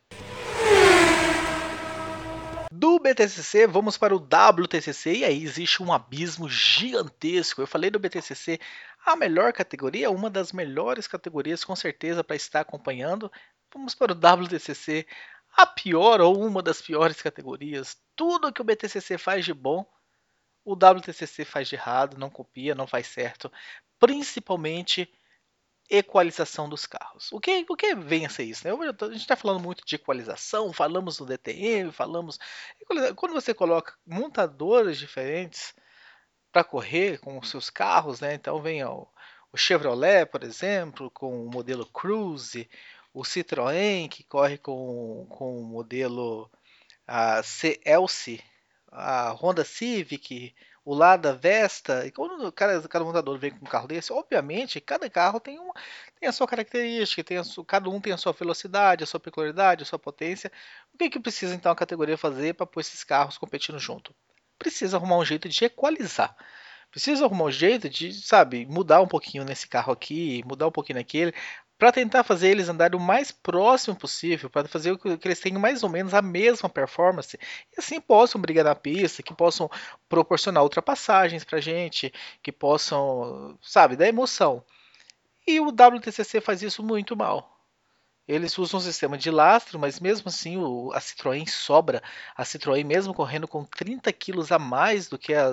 Do BTCC, vamos para o WTCC e aí existe um abismo gigantesco. Eu falei do BTCC, a melhor categoria, uma das melhores categorias com certeza para estar acompanhando. Vamos para o WTCC, a pior ou uma das piores categorias. Tudo que o BTCC faz de bom, o WTCC faz de errado, não copia, não faz certo. Principalmente equalização dos carros. O que vem a ser isso? Né? A gente está falando muito de equalização, falamos no DTM, falamos... Quando você coloca montadores diferentes para correr com os seus carros, né? Então vem o Chevrolet, por exemplo, com o modelo Cruze, o Citroën, que corre com o modelo CLC, a Honda Civic, o Lada Vesta. E quando cada montador vem com um carro desse, obviamente cada carro tem a sua característica, cada um tem a sua velocidade, a sua peculiaridade, a sua potência. O que precisa então a categoria fazer para pôr esses carros competindo junto? Precisa arrumar um jeito de equalizar. Precisa arrumar um jeito de, sabe, mudar um pouquinho nesse carro aqui, mudar um pouquinho naquele, para tentar fazer eles andarem o mais próximo possível, para fazer que eles tenham mais ou menos a mesma performance, e assim possam brigar na pista, que possam proporcionar ultrapassagens para a gente, que possam, sabe, dar emoção. E o WTCC faz isso muito mal. Eles usam um sistema de lastro, mas mesmo assim a Citroën sobra. A Citroën, mesmo correndo com 30 quilos a mais do que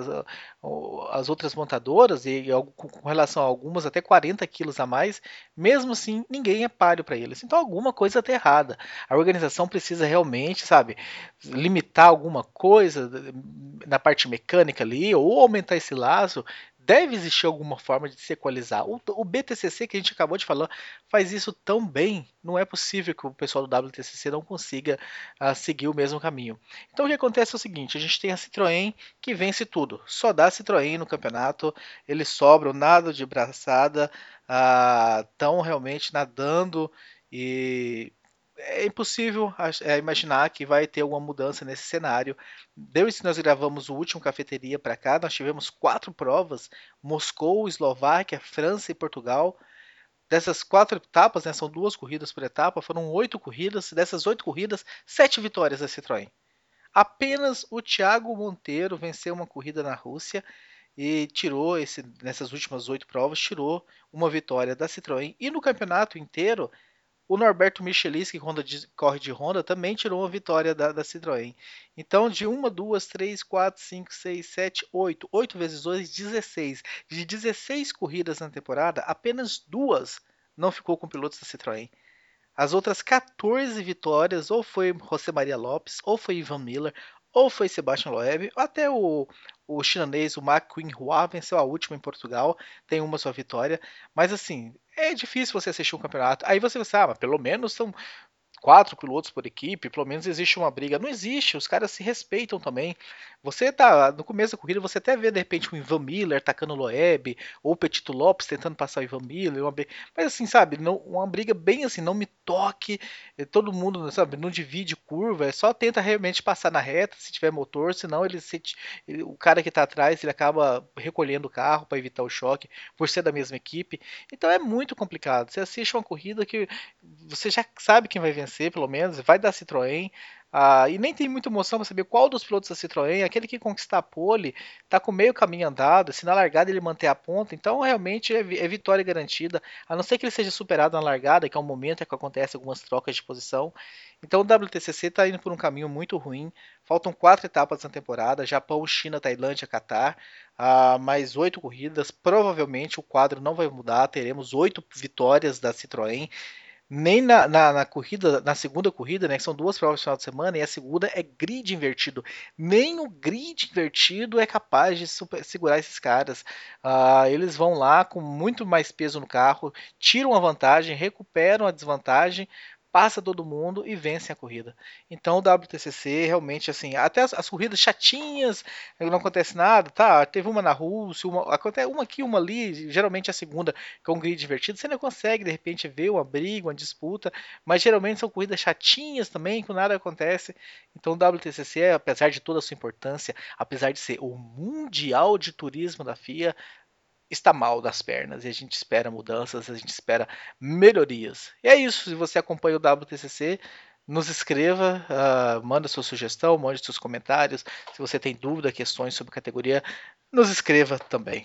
as outras montadoras, e com relação a algumas até 40 quilos a mais, mesmo assim ninguém é páreo para eles. Então alguma coisa está errada. A organização precisa realmente, sabe, limitar alguma coisa na parte mecânica ali, ou aumentar esse laço. Deve existir alguma forma de se equalizar. O BTCC, que a gente acabou de falar, faz isso tão bem, não é possível que o pessoal do WTCC não consiga seguir o mesmo caminho. Então o que acontece é o seguinte, a gente tem a Citroën que vence tudo, só dá Citroën no campeonato, eles sobram, nada de braçada, estão realmente nadando e é impossível imaginar que vai ter alguma mudança nesse cenário. Desde que nós gravamos o último Cafeteria para cá, nós tivemos 4 provas, Moscou, Eslováquia, França e Portugal. Dessas 4 etapas, né, são 2 corridas por etapa, foram 8 corridas. Dessas 8 corridas, 7 vitórias da Citroën. Apenas o Thiago Monteiro venceu uma corrida na Rússia e tirou, nessas últimas 8 provas, tirou uma vitória da Citroën. E no campeonato inteiro, o Norberto Michelis, que corre de Honda, também tirou uma vitória da Citroën. Então, de 1, 2, 3, 4, 5, 6, 7, 8. 8 vezes 2, 16. De 16 corridas na temporada, apenas 2 não ficou com pilotos da Citroën. As outras 14 vitórias ou foi José Maria Lopes, ou foi Ivan Miller, ou foi Sebastian Loeb, até o chinês, o Ma Qinghua, venceu a última em Portugal, tem uma só vitória, mas assim, é difícil você assistir um campeonato, aí você pensa, mas pelo menos são 4 pilotos por equipe, pelo menos existe uma briga. Não existe, os caras se respeitam também. Você tá no começo da corrida, você até vê de repente o Ivan Miller tacando o Loeb, ou o Petito Lopes tentando passar o Ivan Miller, mas assim, sabe, não, uma briga bem assim, não me toque, todo mundo, sabe, não divide curva, só tenta realmente passar na reta se tiver motor, senão o cara que tá atrás, ele acaba recolhendo o carro para evitar o choque, por ser da mesma equipe. Então é muito complicado. Você assiste uma corrida que você já sabe quem vai vencer, pelo menos, vai dar Citroën. E nem tem muita emoção para saber qual dos pilotos da Citroën, aquele que conquistar a pole, está com meio caminho andado, se na largada ele manter a ponta, então realmente é vitória garantida, a não ser que ele seja superado na largada, que é um momento em que acontece algumas trocas de posição. Então o WTCC está indo por um caminho muito ruim, faltam 4 etapas na temporada, Japão, China, Tailândia, Catar, mais 8 corridas, provavelmente o quadro não vai mudar, teremos 8 vitórias da Citroën, nem na corrida, na segunda corrida, né, que são 2 provas no final de semana, e a segunda é grid invertido. Nem o grid invertido é capaz de segurar esses caras. Eles vão lá com muito mais peso no carro, tiram a vantagem, recuperam a desvantagem, passa todo mundo e vence a corrida. Então o WTCC realmente assim, até as corridas chatinhas, não acontece nada, tá? Teve uma na Rússia, acontece uma aqui, uma ali, geralmente a segunda com um grid divertido, você não consegue de repente ver uma briga, uma disputa, mas geralmente são corridas chatinhas também, que nada acontece. Então o WTCC, apesar de toda a sua importância, apesar de ser o Mundial de Turismo da FIA, está mal das pernas e a gente espera mudanças, a gente espera melhorias. E é isso, se você acompanha o WTCC, nos escreva, manda sua sugestão, mande seus comentários. Se você tem dúvida, questões sobre a categoria, nos escreva também.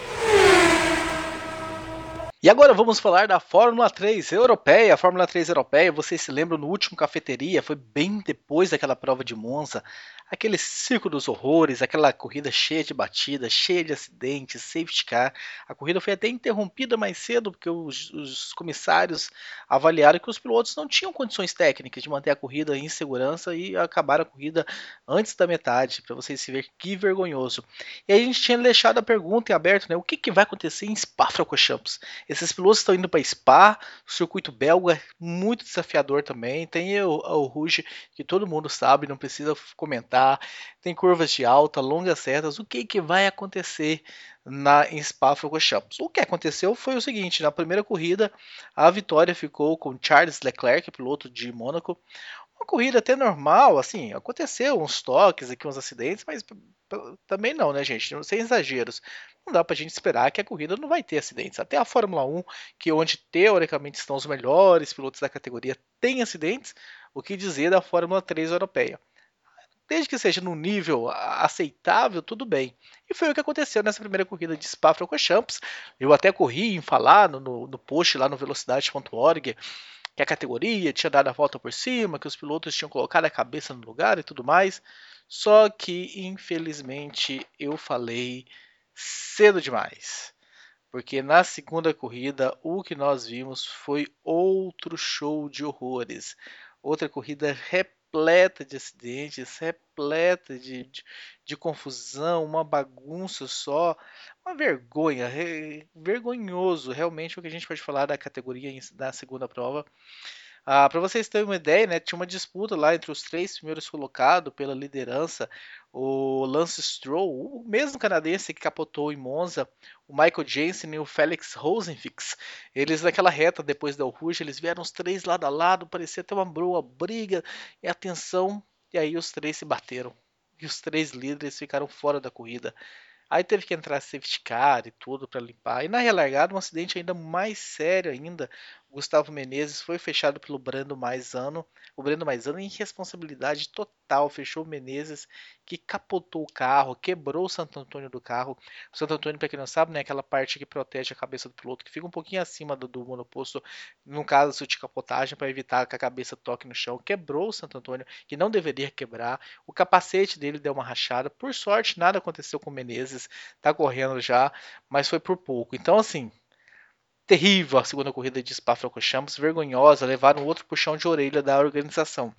E agora vamos falar da Fórmula 3 europeia. A Fórmula 3 europeia, vocês se lembram, no último Cafeteria, foi bem depois daquela prova de Monza, aquele circo dos horrores, aquela corrida cheia de batidas, cheia de acidentes, safety car. A corrida foi até interrompida mais cedo, porque os comissários avaliaram que os pilotos não tinham condições técnicas de manter a corrida em segurança e acabaram a corrida antes da metade, para vocês se ver que vergonhoso. E aí a gente tinha deixado a pergunta em aberto, né? O que vai acontecer em Spa-Francorchamps? Esses pilotos estão indo para Spa, o circuito belga é muito desafiador também. Tem o Rouge, que todo mundo sabe, não precisa comentar. Tem curvas de alta, longas setas. O que vai acontecer em Spa-Francorchamps? O que aconteceu foi o seguinte: na primeira corrida, a vitória ficou com Charles Leclerc, piloto de Mônaco. Uma corrida até normal, assim, aconteceu uns toques aqui, uns acidentes, mas também não, né, gente? Sem exageros. Não dá pra gente esperar que a corrida não vai ter acidentes. Até a Fórmula 1, que onde teoricamente estão os melhores pilotos da categoria, tem acidentes. O que dizer da Fórmula 3 europeia? desde que seja num nível aceitável, tudo bem. E foi o que aconteceu nessa primeira corrida de Spa-Francorchamps. Eu até corri em falar no post lá no velocidade.org que a categoria tinha dado a volta por cima, que os pilotos tinham colocado a cabeça no lugar e tudo mais. Só que, infelizmente, eu falei cedo demais. Porque na segunda corrida, o que nós vimos foi outro show de horrores. Outra corrida repleta de acidentes, repleta de confusão, uma bagunça só, uma vergonha, vergonhoso realmente o que a gente pode falar da categoria da segunda prova. Para vocês terem uma ideia, né, tinha uma disputa lá entre os três primeiros colocados pela liderança, o Lance Stroll, o mesmo canadense que capotou em Monza, o Michael Jensen e o Felix Rosenfix. Eles naquela reta depois da Rouge, eles vieram os três lado a lado, parecia até uma boa briga e atenção, e aí os três se bateram. E os três líderes ficaram fora da corrida. Aí teve que entrar safety car e tudo para limpar. E na relargada, um acidente ainda mais sério ainda. O Gustavo Menezes foi fechado pelo Brando Maisano. O Brando Maisano, em responsabilidade total, fechou o Menezes, que capotou o carro, quebrou o Santo Antônio do carro. O Santo Antônio, para quem não sabe, né, é aquela parte que protege a cabeça do piloto, que fica um pouquinho acima do monoposto, no caso de capotagem, para evitar que a cabeça toque no chão. Quebrou o Santo Antônio, que não deveria quebrar. O capacete dele deu uma rachada. Por sorte, nada aconteceu com o Menezes. Tá correndo já, mas foi por pouco. Então, assim, terrível a segunda corrida de Spa-Francorchamps, vergonhosa, levaram outro puxão de orelha da organização.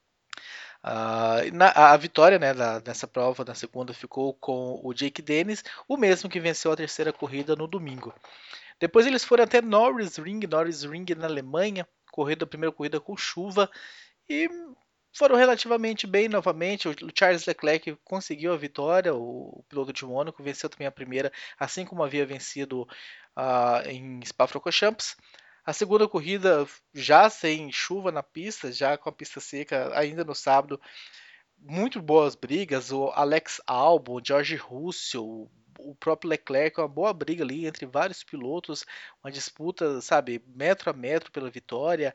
A vitória, né, dessa prova, na segunda, ficou com o Jake Dennis, o mesmo que venceu a terceira corrida no domingo. Depois eles foram até Norris Ring na Alemanha, corrida, a primeira corrida com chuva, e foram relativamente bem novamente. O Charles Leclerc conseguiu a vitória, o piloto de Mônaco venceu também a primeira, assim como havia vencido em Spa-Francorchamps. A segunda corrida já sem chuva na pista, já com a pista seca ainda no sábado, muito boas brigas. O Alex Albon, o George Russell, o próprio Leclerc, uma boa briga ali entre vários pilotos, uma disputa, sabe, metro a metro pela vitória.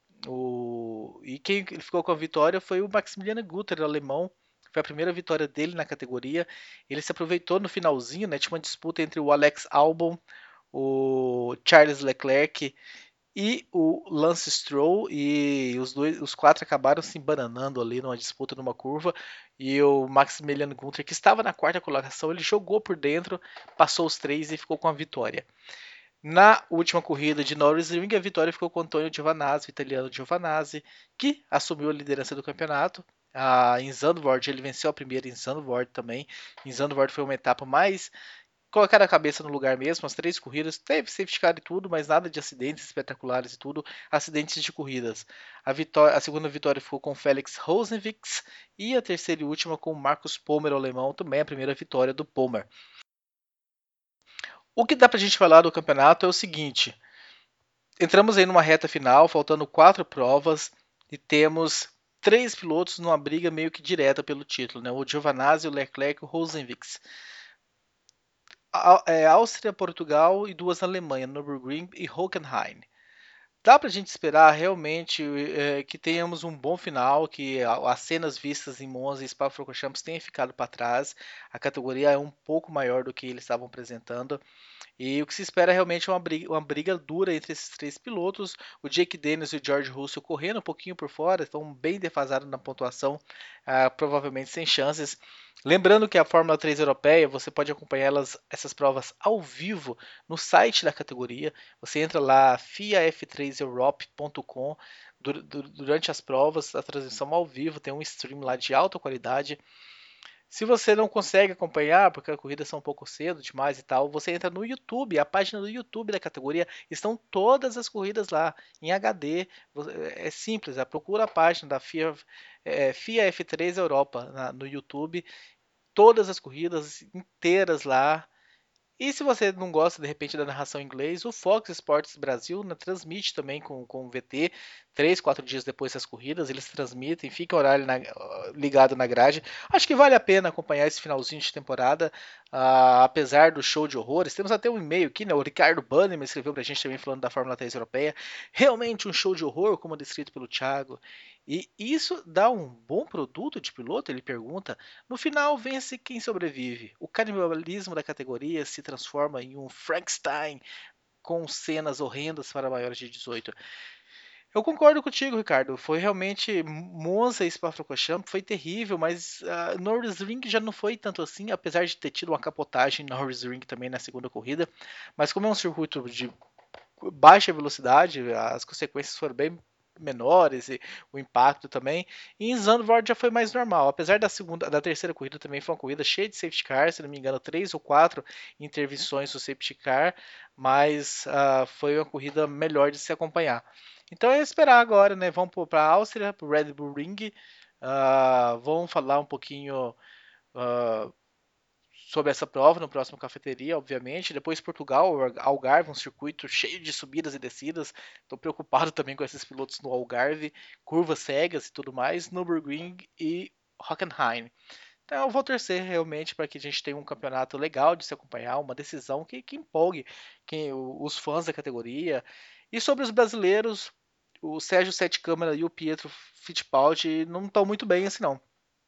E quem ficou com a vitória foi o Maximilian Guter, o alemão. Foi a primeira vitória dele na categoria. Ele se aproveitou no finalzinho, né? Tinha uma disputa entre o Alex Albon, o Charles Leclerc e o Lance Stroll, e os quatro acabaram se embananando ali numa disputa numa curva, e o Maximilian Gunther, que estava na quarta colocação, ele jogou por dentro, passou os três e ficou com a vitória. Na última corrida de Norris Ring, a vitória ficou com Antonio Giovinazzi, o italiano Giovinazzi, que assumiu a liderança do campeonato. Em Zandvoort, ele venceu a primeira em Zandvoort também. Em Zandvoort foi uma etapa mais colocar a cabeça no lugar mesmo, as três corridas, teve safety car e tudo, mas nada de acidentes espetaculares e tudo, acidentes de corridas. A segunda vitória ficou com Felix Rosenvix e a terceira e última com Marcus Pommer, o alemão, também a primeira vitória do Pommer. O que dá pra gente falar do campeonato é o seguinte: entramos aí numa reta final, faltando 4 provas, e temos 3 pilotos numa briga meio que direta pelo título, né? O Giovinazzi, o Leclerc e o Rosenvix. Áustria, Portugal e 2 na Alemanha, Nürburgring e Hockenheim. Dá pra gente esperar realmente que tenhamos um bom final, que as cenas vistas em Monza e Spa-Francorchamps tenham ficado para trás. A categoria é um pouco maior do que eles estavam apresentando. E o que se espera realmente é uma briga dura entre esses três pilotos. O Jake Dennis e o George Russell correndo um pouquinho por fora, estão bem defasados na pontuação, provavelmente sem chances. Lembrando que a Fórmula 3 europeia, você pode acompanhar essas provas ao vivo no site da categoria. Você entra lá, fiaf3europe.com. Durante as provas, a transmissão ao vivo tem um stream lá de alta qualidade. Se você não consegue acompanhar, porque as corridas são um pouco cedo demais e tal, você entra no YouTube, a página do YouTube da categoria, estão todas as corridas lá, em HD. É simples, procura a página da FIA F3 Europa no YouTube, todas as corridas inteiras lá. E se você não gosta, de repente, da narração em inglês, o Fox Sports Brasil transmite também com o VT, 3, 4 dias depois das corridas, eles transmitem, fica o horário ligado na grade. Acho que vale a pena acompanhar esse finalzinho de temporada, apesar do show de horrores. Temos até um e-mail aqui, né? O Ricardo Bannerman escreveu pra gente também falando da Fórmula 3 europeia. Realmente um show de horror, como descrito pelo Thiago. E isso dá um bom produto de piloto, ele pergunta. No final, vence quem sobrevive. O canibalismo da categoria se transforma em um Frankenstein com cenas horrendas para maiores de 18. Eu concordo contigo, Ricardo. Foi realmente Monza e Spa-Francorchamps foi terrível, mas Nürburgring já não foi tanto assim, apesar de ter tido uma capotagem na Nürburgring também na segunda corrida. Mas como é um circuito de baixa velocidade, as consequências foram bem menores e o impacto também. E em Zandvoort já foi mais normal, apesar da terceira corrida também foi uma corrida cheia de safety car, se não me engano, 3 ou 4 intervenções do safety car, mas foi uma corrida melhor de se acompanhar. Então é esperar agora, né? Vamos para a Áustria, para o Red Bull Ring. Vamos falar um pouquinho uh, sobre essa prova no próximo Cafeteria, obviamente. Depois Portugal, Algarve, um circuito cheio de subidas e descidas. Estou preocupado também com esses pilotos no Algarve, curvas cegas e tudo mais. Nürburgring e Hockenheim. Então eu vou torcer realmente para que a gente tenha um campeonato legal de se acompanhar, uma decisão que empolgue os fãs da categoria. E sobre os brasileiros, o Sérgio Sete Câmara e o Pietro Fittipaldi não estão muito bem assim não.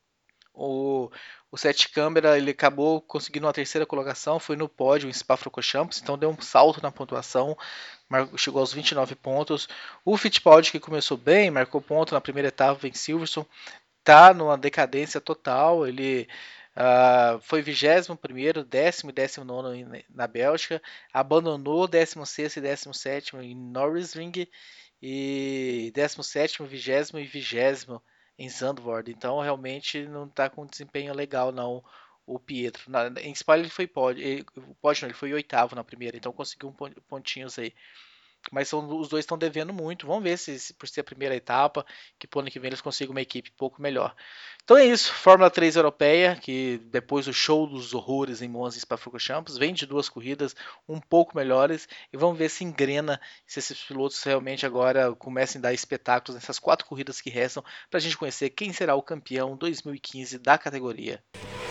O Sete Câmara ele acabou conseguindo uma terceira colocação, foi no pódio em Spa-Francorchamps, então deu um salto na pontuação, chegou aos 29 pontos. O Fittipaldi que começou bem, marcou ponto na primeira etapa em Silverstone, tá numa decadência total, ele foi 21º, 10º e 19º na Bélgica, abandonou 16º e 17º em Nürburgring e 17º, 20º e 20º em Zandvoort. Então realmente não está com desempenho legal não o Pietro. Em Spa ele foi pódio, ele foi oitavo na primeira, então conseguiu pontinhos aí. Mas os dois estão devendo muito. Vamos ver se por ser a primeira etapa, que pro ano que vem eles consigam uma equipe um pouco melhor. Então é isso, Fórmula 3 europeia, que depois do show dos horrores em Monza e Spa-Francorchamps, vem de 2 corridas um pouco melhores e vamos ver se engrena, se esses pilotos realmente agora comecem a dar espetáculos nessas 4 corridas que restam, para a gente conhecer quem será o campeão 2015 da categoria.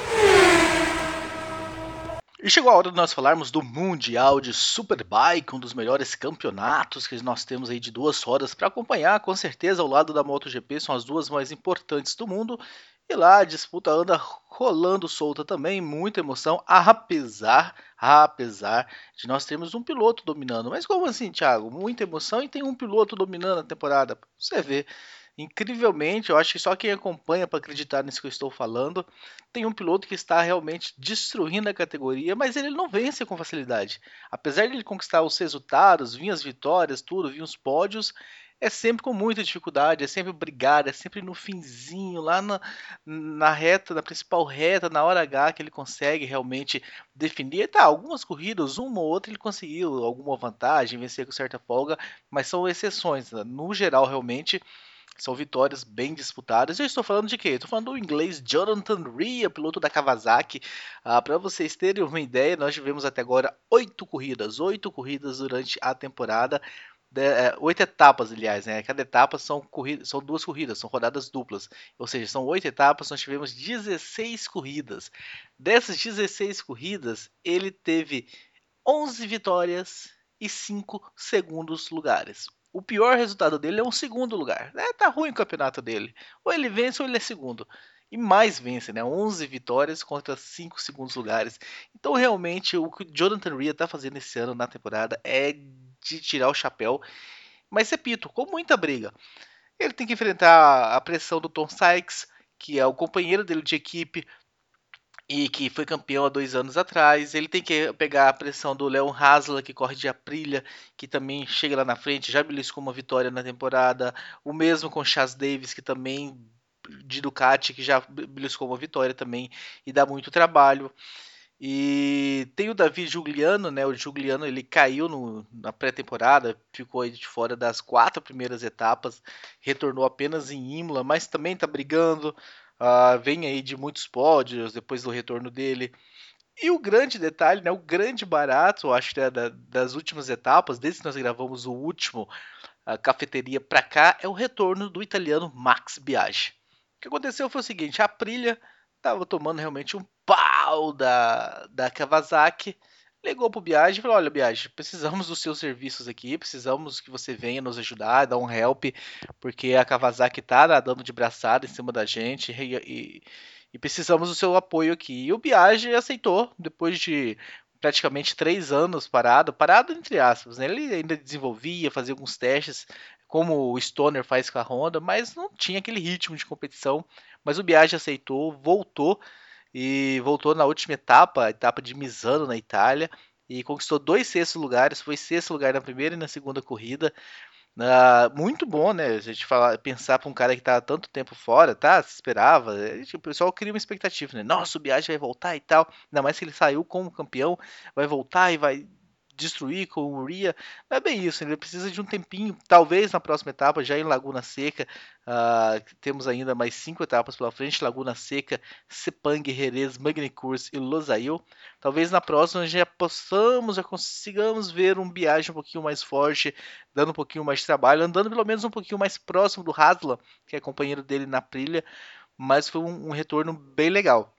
E chegou a hora de nós falarmos do Mundial de Superbike, um dos melhores campeonatos que nós temos aí de 2 rodas para acompanhar, com certeza ao lado da MotoGP, são as duas mais importantes do mundo. E lá a disputa anda rolando solta também, muita emoção, apesar de nós termos um piloto dominando. Mas como assim, Thiago? Muita emoção e tem um piloto dominando a temporada. Você vê. Incrivelmente, eu acho que só quem acompanha para acreditar nisso que eu estou falando, tem um piloto que está realmente destruindo a categoria, mas ele não vence com facilidade. Apesar de ele conquistar os resultados, vir as vitórias, tudo, vir os pódios, é sempre com muita dificuldade, é sempre brigar, é sempre no finzinho, lá na reta, na principal reta, na hora H que ele consegue realmente definir. Tá, algumas corridas, uma ou outra ele conseguiu alguma vantagem, vencer com certa folga, mas são exceções. Né? No geral, realmente, são vitórias bem disputadas. Eu estou falando de quê? Estou falando do inglês Jonathan Rea, piloto da Kawasaki. Para vocês terem uma ideia, nós tivemos até agora 8 corridas durante a temporada. 8 etapas, aliás, né? Cada etapa são 2 corridas, são rodadas duplas. Ou seja, são 8 etapas, nós tivemos 16 corridas. Dessas 16 corridas, ele teve 11 vitórias e 5 segundos lugares. O pior resultado dele é um segundo lugar. Tá ruim o campeonato dele. Ou ele vence ou ele é segundo. E mais vence, né? 11 vitórias contra 5 segundos lugares. Então, realmente, o que o Jonathan Rea está fazendo esse ano na temporada é de tirar o chapéu. Mas, repito, com muita briga. Ele tem que enfrentar a pressão do Tom Sykes, que é o companheiro dele de equipe, e que foi campeão há 2 anos atrás. Ele tem que pegar a pressão do Leon Hasler, que corre de Aprilia, que também chega lá na frente, já beliscou uma vitória na temporada. O mesmo com Chas Davis, que também de Ducati, que já beliscou uma vitória também e dá muito trabalho. E tem o Davi Giugliano, né? O Giugliano ele caiu na pré-temporada, ficou aí de fora das 4 primeiras etapas, retornou apenas em Imola, mas também está brigando. Vem aí de muitos pódios depois do retorno dele. E o grande detalhe, né, o grande barato, acho que das últimas etapas, desde que nós gravamos o último Cafeteria para cá, é o retorno do italiano Max Biaggi. O que aconteceu foi o seguinte, a Aprilia estava tomando realmente um pau da Kawasaki, ligou pro Biaggi e falou: olha, Biaggi, precisamos dos seus serviços aqui, precisamos que você venha nos ajudar, dar um help, porque a Kawasaki tá nadando de braçada em cima da gente e precisamos do seu apoio aqui. E o Biaggi aceitou, depois de praticamente 3 anos parado entre aspas, né? Ele ainda desenvolvia, fazia alguns testes, como o Stoner faz com a Honda, mas não tinha aquele ritmo de competição. Mas o Biaggi aceitou, voltou e voltou na última etapa, a etapa de Misano na Itália, e conquistou 2 sextos lugares, foi sexto lugar na primeira e na segunda corrida. Muito bom, né? A gente pensar para um cara que tá há tanto tempo fora, tá? Se esperava. Tipo, o pessoal cria uma expectativa, né? Nossa, o Biaggi vai voltar e tal. Ainda mais que ele saiu como campeão, vai voltar e vai destruir com o Uria. Não é bem isso, ele precisa de um tempinho. Talvez na próxima etapa, já em Laguna Seca, temos ainda mais 5 etapas pela frente: Laguna Seca, Sepang, Jerez, Magny-Cours e Losail. Talvez na próxima já consigamos ver um Biaggi um pouquinho mais forte, dando um pouquinho mais de trabalho, andando pelo menos um pouquinho mais próximo do Haslam, que é companheiro dele na Aprilia, mas foi um retorno bem legal.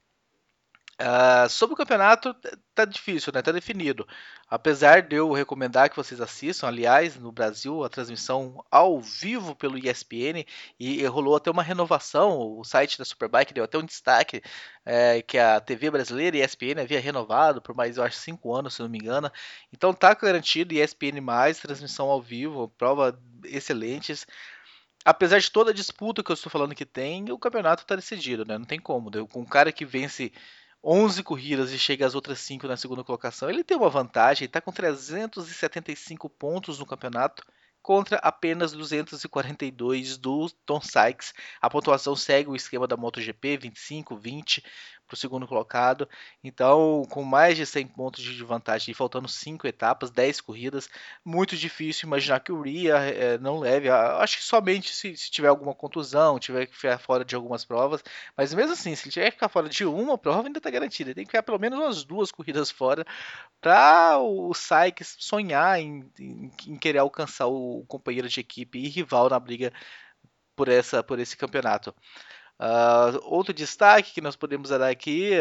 Sobre o campeonato, tá difícil, né? Tá definido. Apesar de eu recomendar que vocês assistam, aliás, no Brasil, a transmissão ao vivo pelo ESPN, e rolou até uma renovação, o site da Superbike deu até um destaque, que a TV brasileira e a ESPN havia renovado por mais, eu acho, 5 anos, se não me engano. Então tá garantido ESPN+, transmissão ao vivo, prova excelentes. Apesar de toda a disputa que eu estou falando que tem, o campeonato está decidido, né? Não tem como. Com um cara que vence 11 corridas e chega às outras 5 na segunda colocação, ele tem uma vantagem, ele está com 375 pontos no campeonato contra apenas 242 do Tom Sykes. A pontuação segue o esquema da MotoGP, 25, 20 para o segundo colocado. Então, com mais de 100 pontos de vantagem e faltando 5 etapas, 10 corridas, muito difícil imaginar que o Ria não leve. Acho que somente se tiver alguma contusão, tiver que ficar fora de algumas provas. Mas mesmo assim, se ele tiver que ficar fora de uma prova, ainda está garantido. Ele tem que ficar pelo menos umas 2 corridas fora para o Sykes sonhar em querer alcançar o companheiro de equipe e rival na briga por esse campeonato. Outro destaque que nós podemos dar aqui,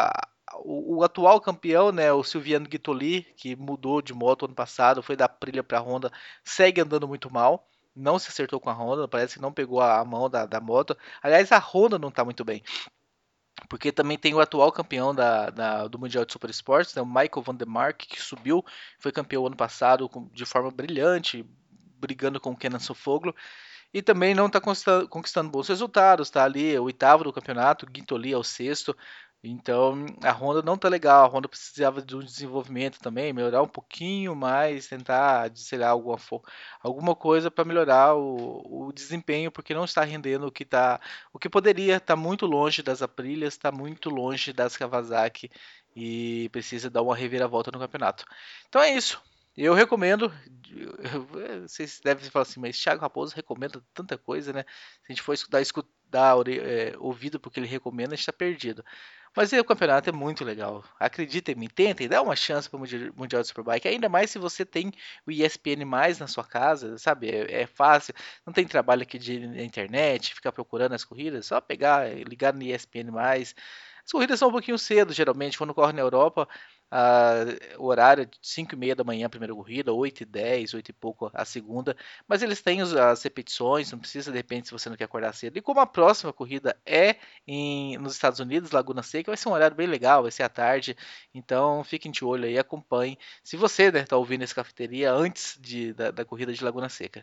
o atual campeão, né, o Silviano Guitoli, que mudou de moto ano passado, foi da Aprilia para a Honda, segue andando muito mal, não se acertou com a Honda, parece que não pegou a mão da moto. Aliás, a Honda não está muito bem, porque também tem o atual campeão do Mundial de Super Esportes, né, o Michael Van der Mark, que subiu, foi campeão ano passado de forma brilhante, brigando com o Kenan Sofuoglu, e também não está conquistando bons resultados, está ali o oitavo do campeonato, o Guintoli é o sexto. Então a Honda não tá legal, a Honda precisava de um desenvolvimento também, melhorar um pouquinho mais, tentar, sei lá, alguma coisa para melhorar o desempenho, porque não está rendendo o que poderia, está muito longe das Aprilias, está muito longe das Kawasaki e precisa dar uma reviravolta no campeonato. Então é isso. Eu recomendo. Vocês devem falar assim, mas Thiago Raposo recomenda tanta coisa, né? Se a gente for dar ouvido porque ele recomenda, a gente está perdido. Mas o campeonato é muito legal. Acreditem em mim, tentem, dá uma chance para o Mundial de Superbike. Ainda mais se você tem o ESPN mais na sua casa, sabe? É fácil. Não tem trabalho aqui na internet, ficar procurando as corridas. Só pegar, ligar no ESPN mais. As corridas são um pouquinho cedo, geralmente, quando corre na Europa. O horário é de 5h30 da manhã a primeira corrida, 8h10, 8 e pouco a segunda, mas eles têm as repetições, não precisa de repente se você não quer acordar cedo. E como a próxima corrida é nos Estados Unidos, Laguna Seca, vai ser um horário bem legal, vai ser à tarde, então fiquem de olho aí, acompanhem. Se você está ouvindo essa cafeteria antes da corrida de Laguna Seca.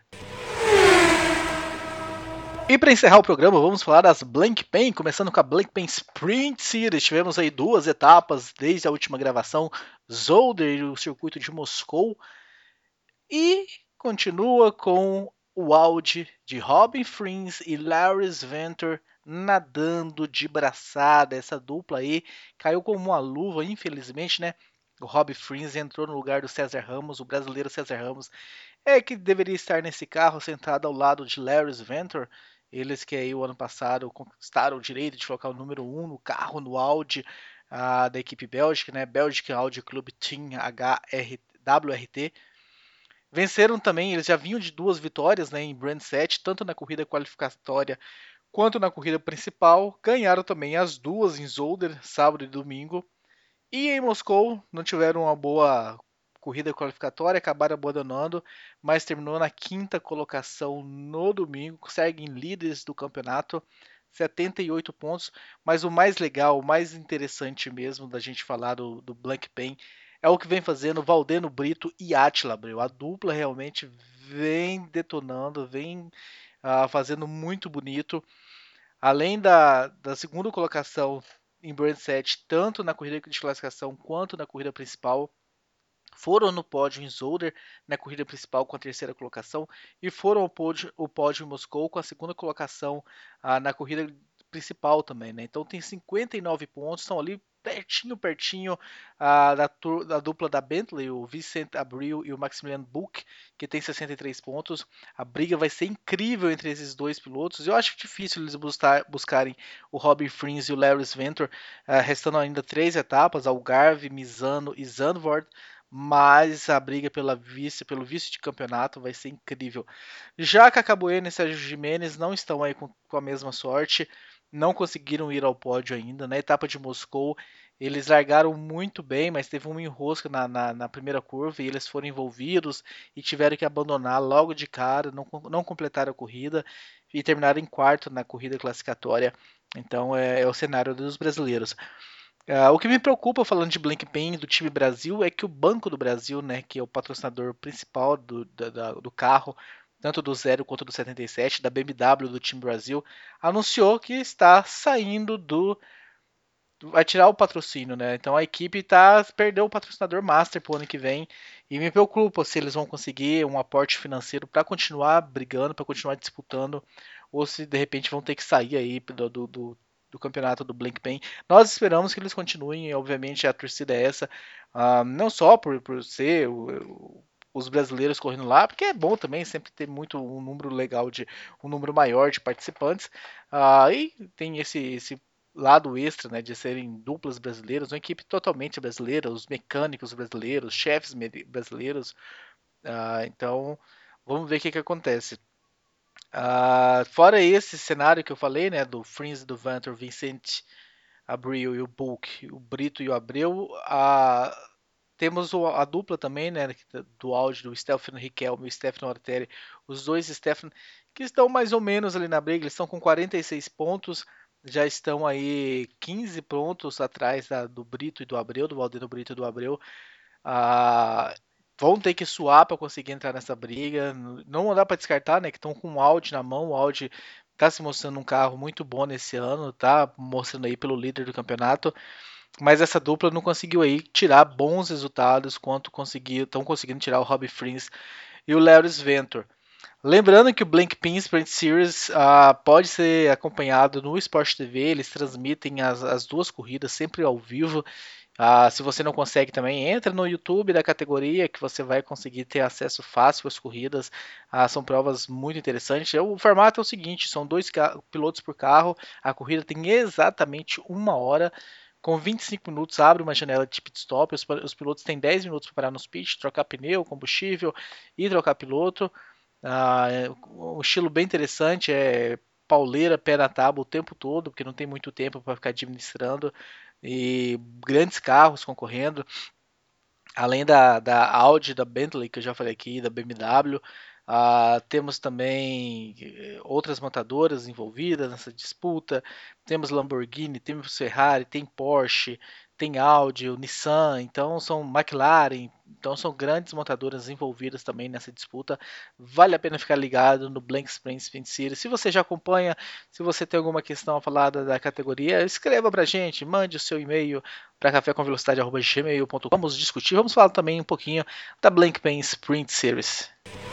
E para encerrar o programa, vamos falar das Blancpain, começando com a Blancpain Sprint Series. Tivemos aí 2 etapas desde a última gravação, Zolder e o circuito de Moscou. E continua com o Audi de Robin Frins e Lars Venter nadando de braçada. Essa dupla aí caiu como uma luva, infelizmente, né? O Robin Frins entrou no lugar do César Ramos, o brasileiro César Ramos, que deveria estar nesse carro sentado ao lado de Lars Venter. Eles que aí o ano passado conquistaram o direito de colocar o número 1 no carro, no Audi da equipe Bélgica, né? Belgic Audi Club Team WRT. Venceram também, eles já vinham de 2 vitórias, né, em Brand 7, tanto na corrida qualificatória quanto na corrida principal. Ganharam também as 2 em Zolder, sábado e domingo. E em Moscou não tiveram uma boa corrida qualificatória, acabaram abandonando, mas terminou na quinta colocação no domingo, seguem líderes do campeonato, 78 pontos. Mas o mais legal, o mais interessante mesmo da gente falar do Blancpain é o que vem fazendo Valdeno Brito e Átila Abreu. A dupla realmente vem detonando, vem fazendo muito bonito. Além da segunda colocação em Brand 7, tanto na corrida de classificação quanto na corrida principal, foram no pódio em Zolder, na corrida principal com a terceira colocação, e foram ao pódio em Moscou com a segunda colocação na corrida principal também, né? Então tem 59 pontos, estão ali pertinho da dupla da Bentley, o Vincent Abril e o Maximilian Buch, que tem 63 pontos. A briga vai ser incrível entre esses dois pilotos. Eu acho difícil eles buscarem o Robin Frins e o Larry Sventor, restando ainda 3 etapas, Algarve, Misano e Zandvoort, mas a briga pelo vice de campeonato vai ser incrível. Já Cacá Bueno e Sérgio Jimenez não estão aí com a mesma sorte, não conseguiram ir ao pódio ainda. Na etapa de Moscou, eles largaram muito bem, mas teve uma enrosca na primeira curva e eles foram envolvidos e tiveram que abandonar logo de cara, não completaram a corrida e terminaram em quarto na corrida classificatória. Então é o cenário dos brasileiros. O que me preocupa falando de Blancpain do time Brasil é que o Banco do Brasil, né, que é o patrocinador principal do carro, tanto do 0 quanto do 77, da BMW do time Brasil, anunciou que está saindo vai tirar o patrocínio, né? Então a equipe perdeu o patrocinador master pro ano que vem e me preocupa se eles vão conseguir um aporte financeiro para continuar brigando, para continuar disputando, ou se de repente vão ter que sair aí do campeonato do Blancpain. Nós esperamos que eles continuem, obviamente a torcida é essa, não só por ser os brasileiros correndo lá, porque é bom também sempre ter um número maior de participantes, e tem esse lado extra, né, de serem duplas brasileiras, uma equipe totalmente brasileira, os mecânicos brasileiros, chefes brasileiros. Então, vamos ver o que acontece. Fora esse cenário que eu falei, né, do Frins, do Vantor, Vicente Abreu e o Bulk, o Brito e o Abreu, temos a dupla também, né, do áudio do Stefano Riquelme e o Stefano Arteri, os dois Stefano, que estão mais ou menos ali na briga, eles estão com 46 pontos, já estão aí 15 pontos atrás do Brito e do Abreu, do Valdeno Brito e do Abreu. Vão ter que suar para conseguir entrar nessa briga. Não dá para descartar, né? Que estão com o Audi na mão. O Audi está se mostrando um carro muito bom nesse ano, tá mostrando aí pelo líder do campeonato. Mas essa dupla não conseguiu aí tirar bons resultados quanto estão conseguindo tirar o Robbie Frins e o Larry Sventor. Lembrando que o Blancpain Sprint Series pode ser acompanhado no Sport TV, eles transmitem as duas corridas sempre ao vivo. Se você não consegue também, entra no YouTube da categoria que você vai conseguir ter acesso fácil às corridas. São provas muito interessantes. O formato é o seguinte: são dois pilotos por carro. A corrida tem exatamente 1 hora. Com 25 minutos abre uma janela de pit stop. Os pilotos têm 10 minutos para parar nos pits, trocar pneu, combustível e trocar piloto. Um estilo bem interessante, é pauleira, pé na tábua o tempo todo, porque não tem muito tempo para ficar administrando, e grandes carros concorrendo, além da Audi, da Bentley, que eu já falei aqui, da BMW. Temos também outras montadoras envolvidas nessa disputa. Temos Lamborghini, temos Ferrari, tem Porsche, tem Audi, o Nissan, então são McLaren, então são grandes montadoras envolvidas também nessa disputa. Vale a pena ficar ligado no Blank Sprint Series. Se você já acompanha, se você tem alguma questão a falar da categoria, escreva pra gente, mande o seu e-mail para cafécomvelocidade@gmail.com. Vamos discutir, vamos falar também um pouquinho da Blancpain Sprint Series.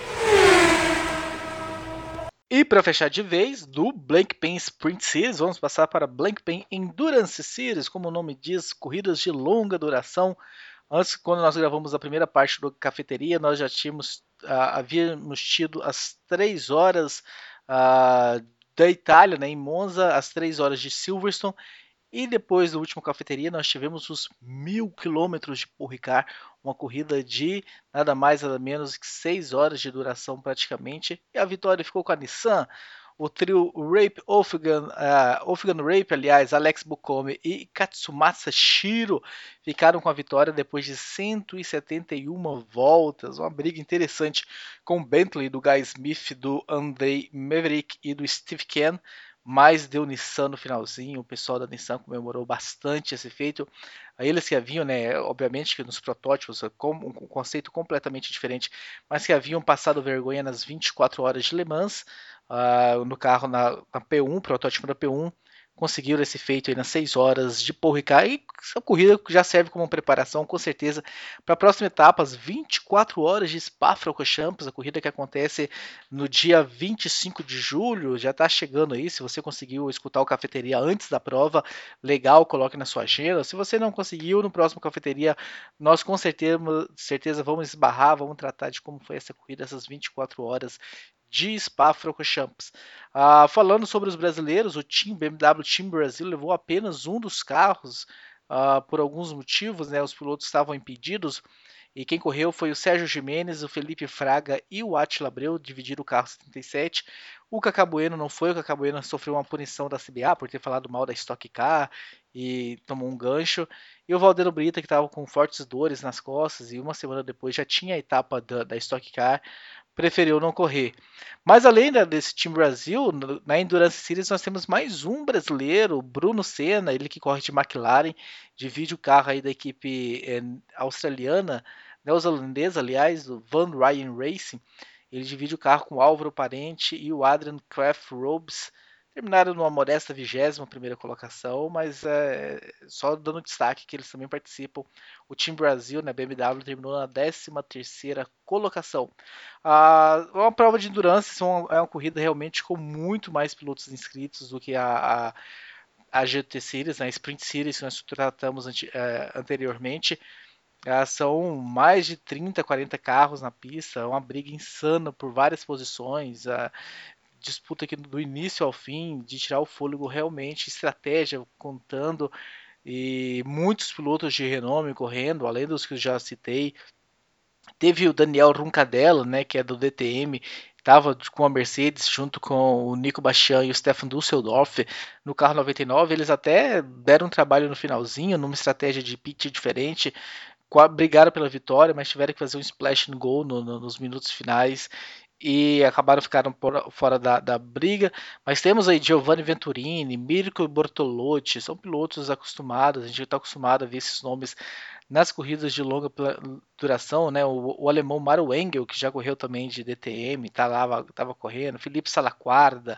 E para fechar de vez, do Blancpain Sprint Series, vamos passar para Blancpain Endurance Series, como o nome diz, corridas de longa duração. Antes, quando nós gravamos a primeira parte do Cafeteria, nós já havíamos tido as 3 horas da Itália, né, em Monza, as 3 horas de Silverstone. E depois do último Cafeteria, nós tivemos os 1000 quilômetros de Paul Ricard, uma corrida de nada mais nada menos que 6 horas de duração praticamente. E a vitória ficou com a Nissan. O trio Wolfgang Rape, aliás, Alex Bukome e Katsumasa Shiro ficaram com a vitória depois de 171 voltas. Uma briga interessante com o Bentley do Guy Smith, do Andrei Maverick e do Steve Ken, mas deu Nissan no finalzinho. O pessoal da Nissan comemorou bastante esse feito. Eles que haviam, né, obviamente que nos protótipos, com um conceito completamente diferente, mas que haviam passado vergonha nas 24 horas de Le Mans, no carro na P1, protótipo da P1, conseguiram esse feito aí nas 6 horas de Paul Ricard, e a corrida já serve como preparação, com certeza, para a próxima etapa, as 24 horas de Spa-Francorchamps, a corrida que acontece no dia 25 de julho, já está chegando aí. Se você conseguiu escutar o Cafeteria antes da prova, legal, coloque na sua agenda. Se você não conseguiu, no próximo Cafeteria, nós com certeza vamos esbarrar, vamos tratar de como foi essa corrida, essas 24 horas de Spa-Francorchamps. Falando sobre os brasileiros, o BMW Team Brasil levou apenas um dos carros por alguns motivos, né? Os pilotos estavam impedidos, e quem correu foi o Sérgio Jimenez, o Felipe Fraga e o Attila Abreu, dividiram o carro 77. O Cacá Bueno não foi, o Cacá Bueno sofreu uma punição da CBA por ter falado mal da Stock Car e tomou um gancho. E o Valdeiro Brita, que estava com fortes dores nas costas e uma semana depois já tinha a etapa da Stock Car, preferiu não correr. Mas além desse Team Brasil, na Endurance Series nós temos mais um brasileiro, Bruno Senna, ele que corre de McLaren, divide o carro aí da equipe australiana, neozelandesa, aliás, do Van Ryan Racing. Ele divide o carro com o Álvaro Parente e o Adrian Kraft Robes. Terminaram numa modesta 21ª colocação, mas só dando destaque que eles também participam. O Team Brasil, na BMW, terminou na 13ª colocação. Uma prova de endurance é uma corrida realmente com muito mais pilotos inscritos do que a GT Series, né, a Sprint Series que nós tratamos anteriormente. São mais de 30, 40 carros na pista, é uma briga insana por várias posições, disputa aqui do início ao fim, de tirar o fôlego realmente, estratégia contando, e muitos pilotos de renome correndo, além dos que eu já citei. Teve o Daniel Roncadella, né, que é do DTM, estava com a Mercedes junto com o Nico Bastian e o Stefan Dusseldorf no carro 99. Eles até deram um trabalho no finalzinho, numa estratégia de pit diferente, brigaram pela vitória, mas tiveram que fazer um splash and go nos minutos finais e acabaram ficando fora da briga. Mas temos aí Giovanni Venturini, Mirko Bortolotti, são pilotos acostumados, a gente está acostumado a ver esses nomes nas corridas de longa duração, né? O alemão Mario Engel, que já correu também de DTM, estava correndo, Felipe Salaquarda,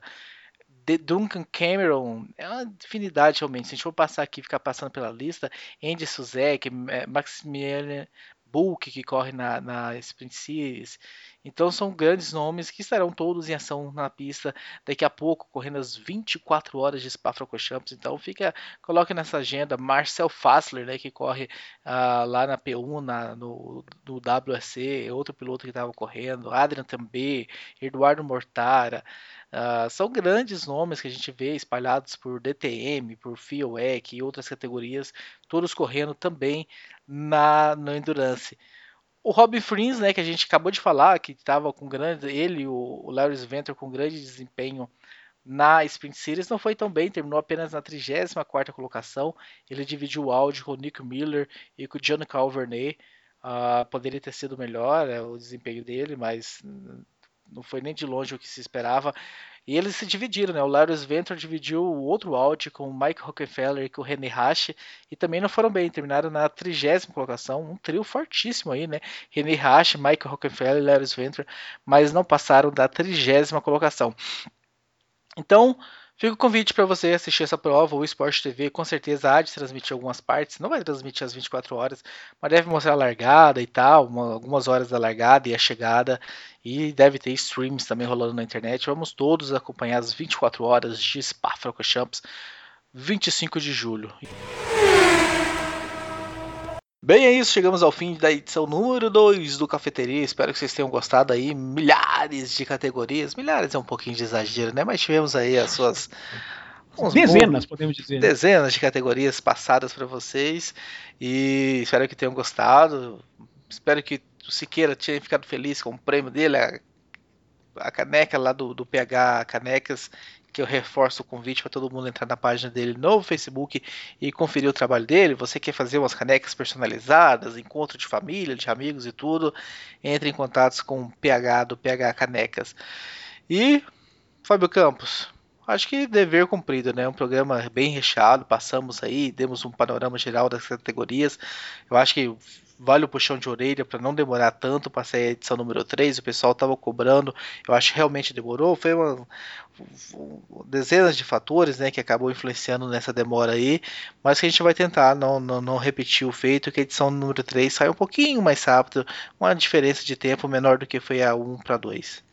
Duncan Cameron, é uma infinidade realmente. Se a gente for passar aqui, ficar passando pela lista, Andy Suzek, Maximilian Bulk, que corre na Sprint Series. Então são grandes nomes que estarão todos em ação na pista daqui a pouco, correndo as 24 horas de Spa-Francorchamps. Então coloque nessa agenda. Marcel Fassler, né, que corre lá na P1, no WRC, outro piloto que estava correndo, Adrian Tambay, Eduardo Mortara. São grandes nomes que a gente vê espalhados por DTM, por FIOEC e outras categorias, todos correndo também na Endurance. O Robin Frins, né, que a gente acabou de falar, que estava com ele e o Larry Venter com grande desempenho na Sprint Series, não foi tão bem, terminou apenas na 34ª colocação. Ele dividiu o áudio com o Nick Miller e com o John Calvernet. Poderia ter sido melhor o desempenho dele, mas não foi nem de longe o que se esperava. E eles se dividiram, né? O Lars Venter dividiu o outro out com o Mike Rockefeller e com o René Rache, e também não foram bem, terminaram na 30ª colocação, um trio fortíssimo aí, né? René Rache, Mike Rockefeller e Lars Venter, mas não passaram da 30ª colocação. Então, fica o convite para você assistir essa prova. O Sport TV com certeza há de transmitir algumas partes, não vai transmitir as 24 horas, mas deve mostrar a largada e tal, algumas horas da largada e a chegada, e deve ter streams também rolando na internet. Vamos todos acompanhar as 24 horas de Spa-Francorchamps, 25 de julho. Bem, é isso, chegamos ao fim da edição número 2 do Cafeteria. Espero que vocês tenham gostado aí. Milhares de categorias, milhares é um pouquinho de exagero, né? Mas tivemos aí as suas dezenas, podemos dizer. Dezenas de categorias passadas para vocês, e espero que tenham gostado. Espero que o Siqueira tenha ficado feliz com o prêmio dele, a caneca lá do PH Canecas, que eu reforço o convite para todo mundo entrar na página dele no Facebook e conferir o trabalho dele. Você quer fazer umas canecas personalizadas, encontro de família, de amigos e tudo, entre em contato com o PH do PH Canecas. E, Fábio Campos, acho que dever cumprido, né? Um programa bem recheado, passamos aí, demos um panorama geral das categorias. Eu acho que vale o puxão de orelha para não demorar tanto para sair a edição número 3, o pessoal estava cobrando, eu acho que realmente demorou, foi dezenas de fatores, né, que acabou influenciando nessa demora aí, mas que a gente vai tentar não repetir o feito, que a edição número 3 sai um pouquinho mais rápido, uma diferença de tempo menor do que foi a 1 para 2.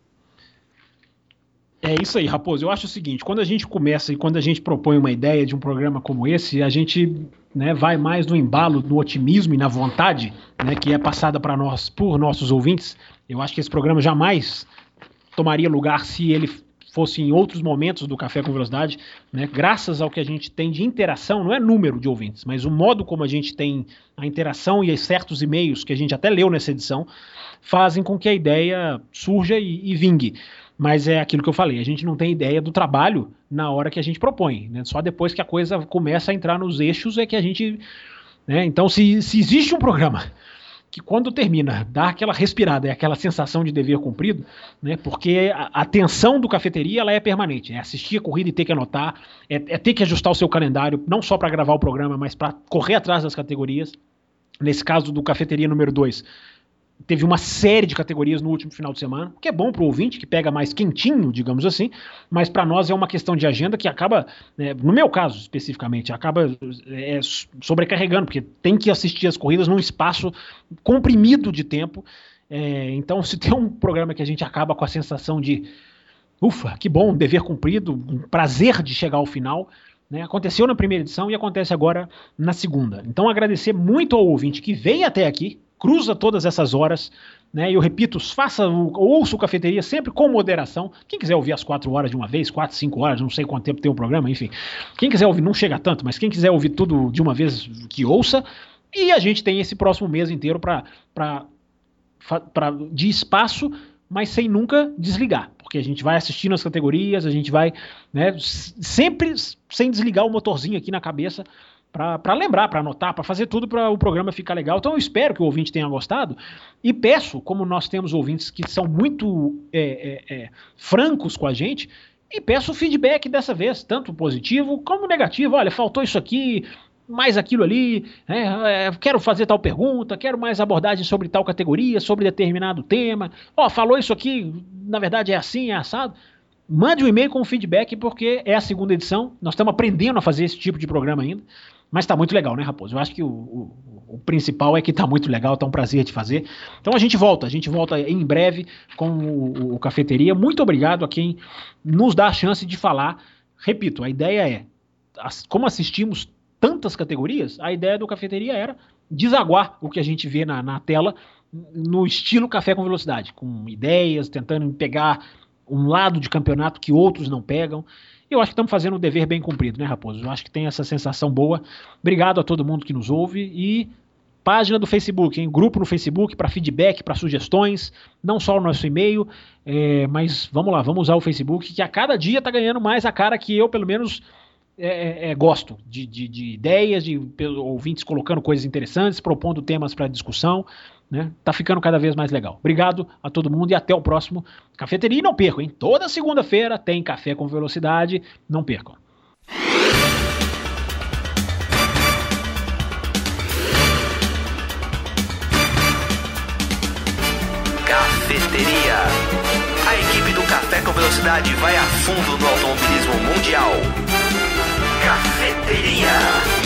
É isso aí, Raposo. Eu acho o seguinte, quando a gente começa e quando a gente propõe uma ideia de um programa como esse, a gente, né, vai mais no embalo, no otimismo e na vontade, né, que é passada para nós por nossos ouvintes. Eu acho que esse programa jamais tomaria lugar se ele fosse em outros momentos do Café com Velocidade, né, graças ao que a gente tem de interação, não é número de ouvintes, mas o modo como a gente tem a interação e certos e-mails que a gente até leu nessa edição, fazem com que a ideia surja e vingue. Mas é aquilo que eu falei, a gente não tem ideia do trabalho na hora que a gente propõe, né? Só depois que a coisa começa a entrar nos eixos é que a gente... Né? Então, se existe um programa que quando termina dá aquela respirada, é aquela sensação de dever cumprido, né? Porque a tensão do Cafeteria ela é permanente, é assistir a corrida e ter que anotar, é ter que ajustar o seu calendário, não só para gravar o programa, mas para correr atrás das categorias. Nesse caso do Cafeteria número 2, teve uma série de categorias no último final de semana, que é bom para o ouvinte, que pega mais quentinho, digamos assim, mas para nós é uma questão de agenda que acaba, no meu caso especificamente, acaba sobrecarregando, porque tem que assistir as corridas num espaço comprimido de tempo. Então, se tem um programa que a gente acaba com a sensação de ufa, que bom, dever cumprido, um prazer de chegar ao final, né? Aconteceu na primeira edição e acontece agora na segunda. Então, agradecer muito ao ouvinte que veio até aqui, cruza todas essas horas, né? E eu repito, ouça o Cafeteria sempre com moderação. Quem quiser ouvir as 4 horas de uma vez, 4, 5 horas, não sei quanto tempo tem o programa, enfim. Quem quiser ouvir, não chega tanto, mas quem quiser ouvir tudo de uma vez, que ouça. E a gente tem esse próximo mês inteiro de espaço, mas sem nunca desligar. Porque a gente vai assistindo as categorias, a gente vai, né, sempre sem desligar o motorzinho aqui na cabeça, para lembrar, para anotar, para fazer tudo para o programa ficar legal. Então eu espero que o ouvinte tenha gostado e peço, como nós temos ouvintes que são muito francos com a gente, e peço o feedback dessa vez, tanto positivo como negativo. Olha, faltou isso aqui, mais aquilo ali, quero fazer tal pergunta, quero mais abordagem sobre tal categoria, sobre determinado tema. Falou isso aqui, na verdade é assim, é assado. Mande um e-mail com feedback, porque é a segunda edição, nós estamos aprendendo a fazer esse tipo de programa ainda. Mas tá muito legal, né, Raposo? Eu acho que o principal é que tá muito legal, tá um prazer de fazer. Então a gente volta em breve com o Cafeteria. Muito obrigado a quem nos dá a chance de falar. Repito, a ideia como assistimos tantas categorias, a ideia do Cafeteria era desaguar o que a gente vê na tela no estilo Café com Velocidade, com ideias, tentando pegar um lado de campeonato que outros não pegam. Eu acho que estamos fazendo o dever bem cumprido, né, Raposo? Eu acho que tem essa sensação boa. Obrigado a todo mundo que nos ouve. E página do Facebook, hein? Grupo no Facebook para feedback, para sugestões, não só o nosso e-mail, mas vamos lá, vamos usar o Facebook, que a cada dia está ganhando mais a cara que eu, pelo menos, gosto de ideias, de ouvintes colocando coisas interessantes, propondo temas para discussão, né? Tá ficando cada vez mais legal. Obrigado a todo mundo e até o próximo Cafeteria. E não percam, hein? Toda segunda-feira tem Café com Velocidade, não percam. Cafeteria. A equipe do Café com Velocidade vai a fundo no automobilismo mundial. Cafeteria.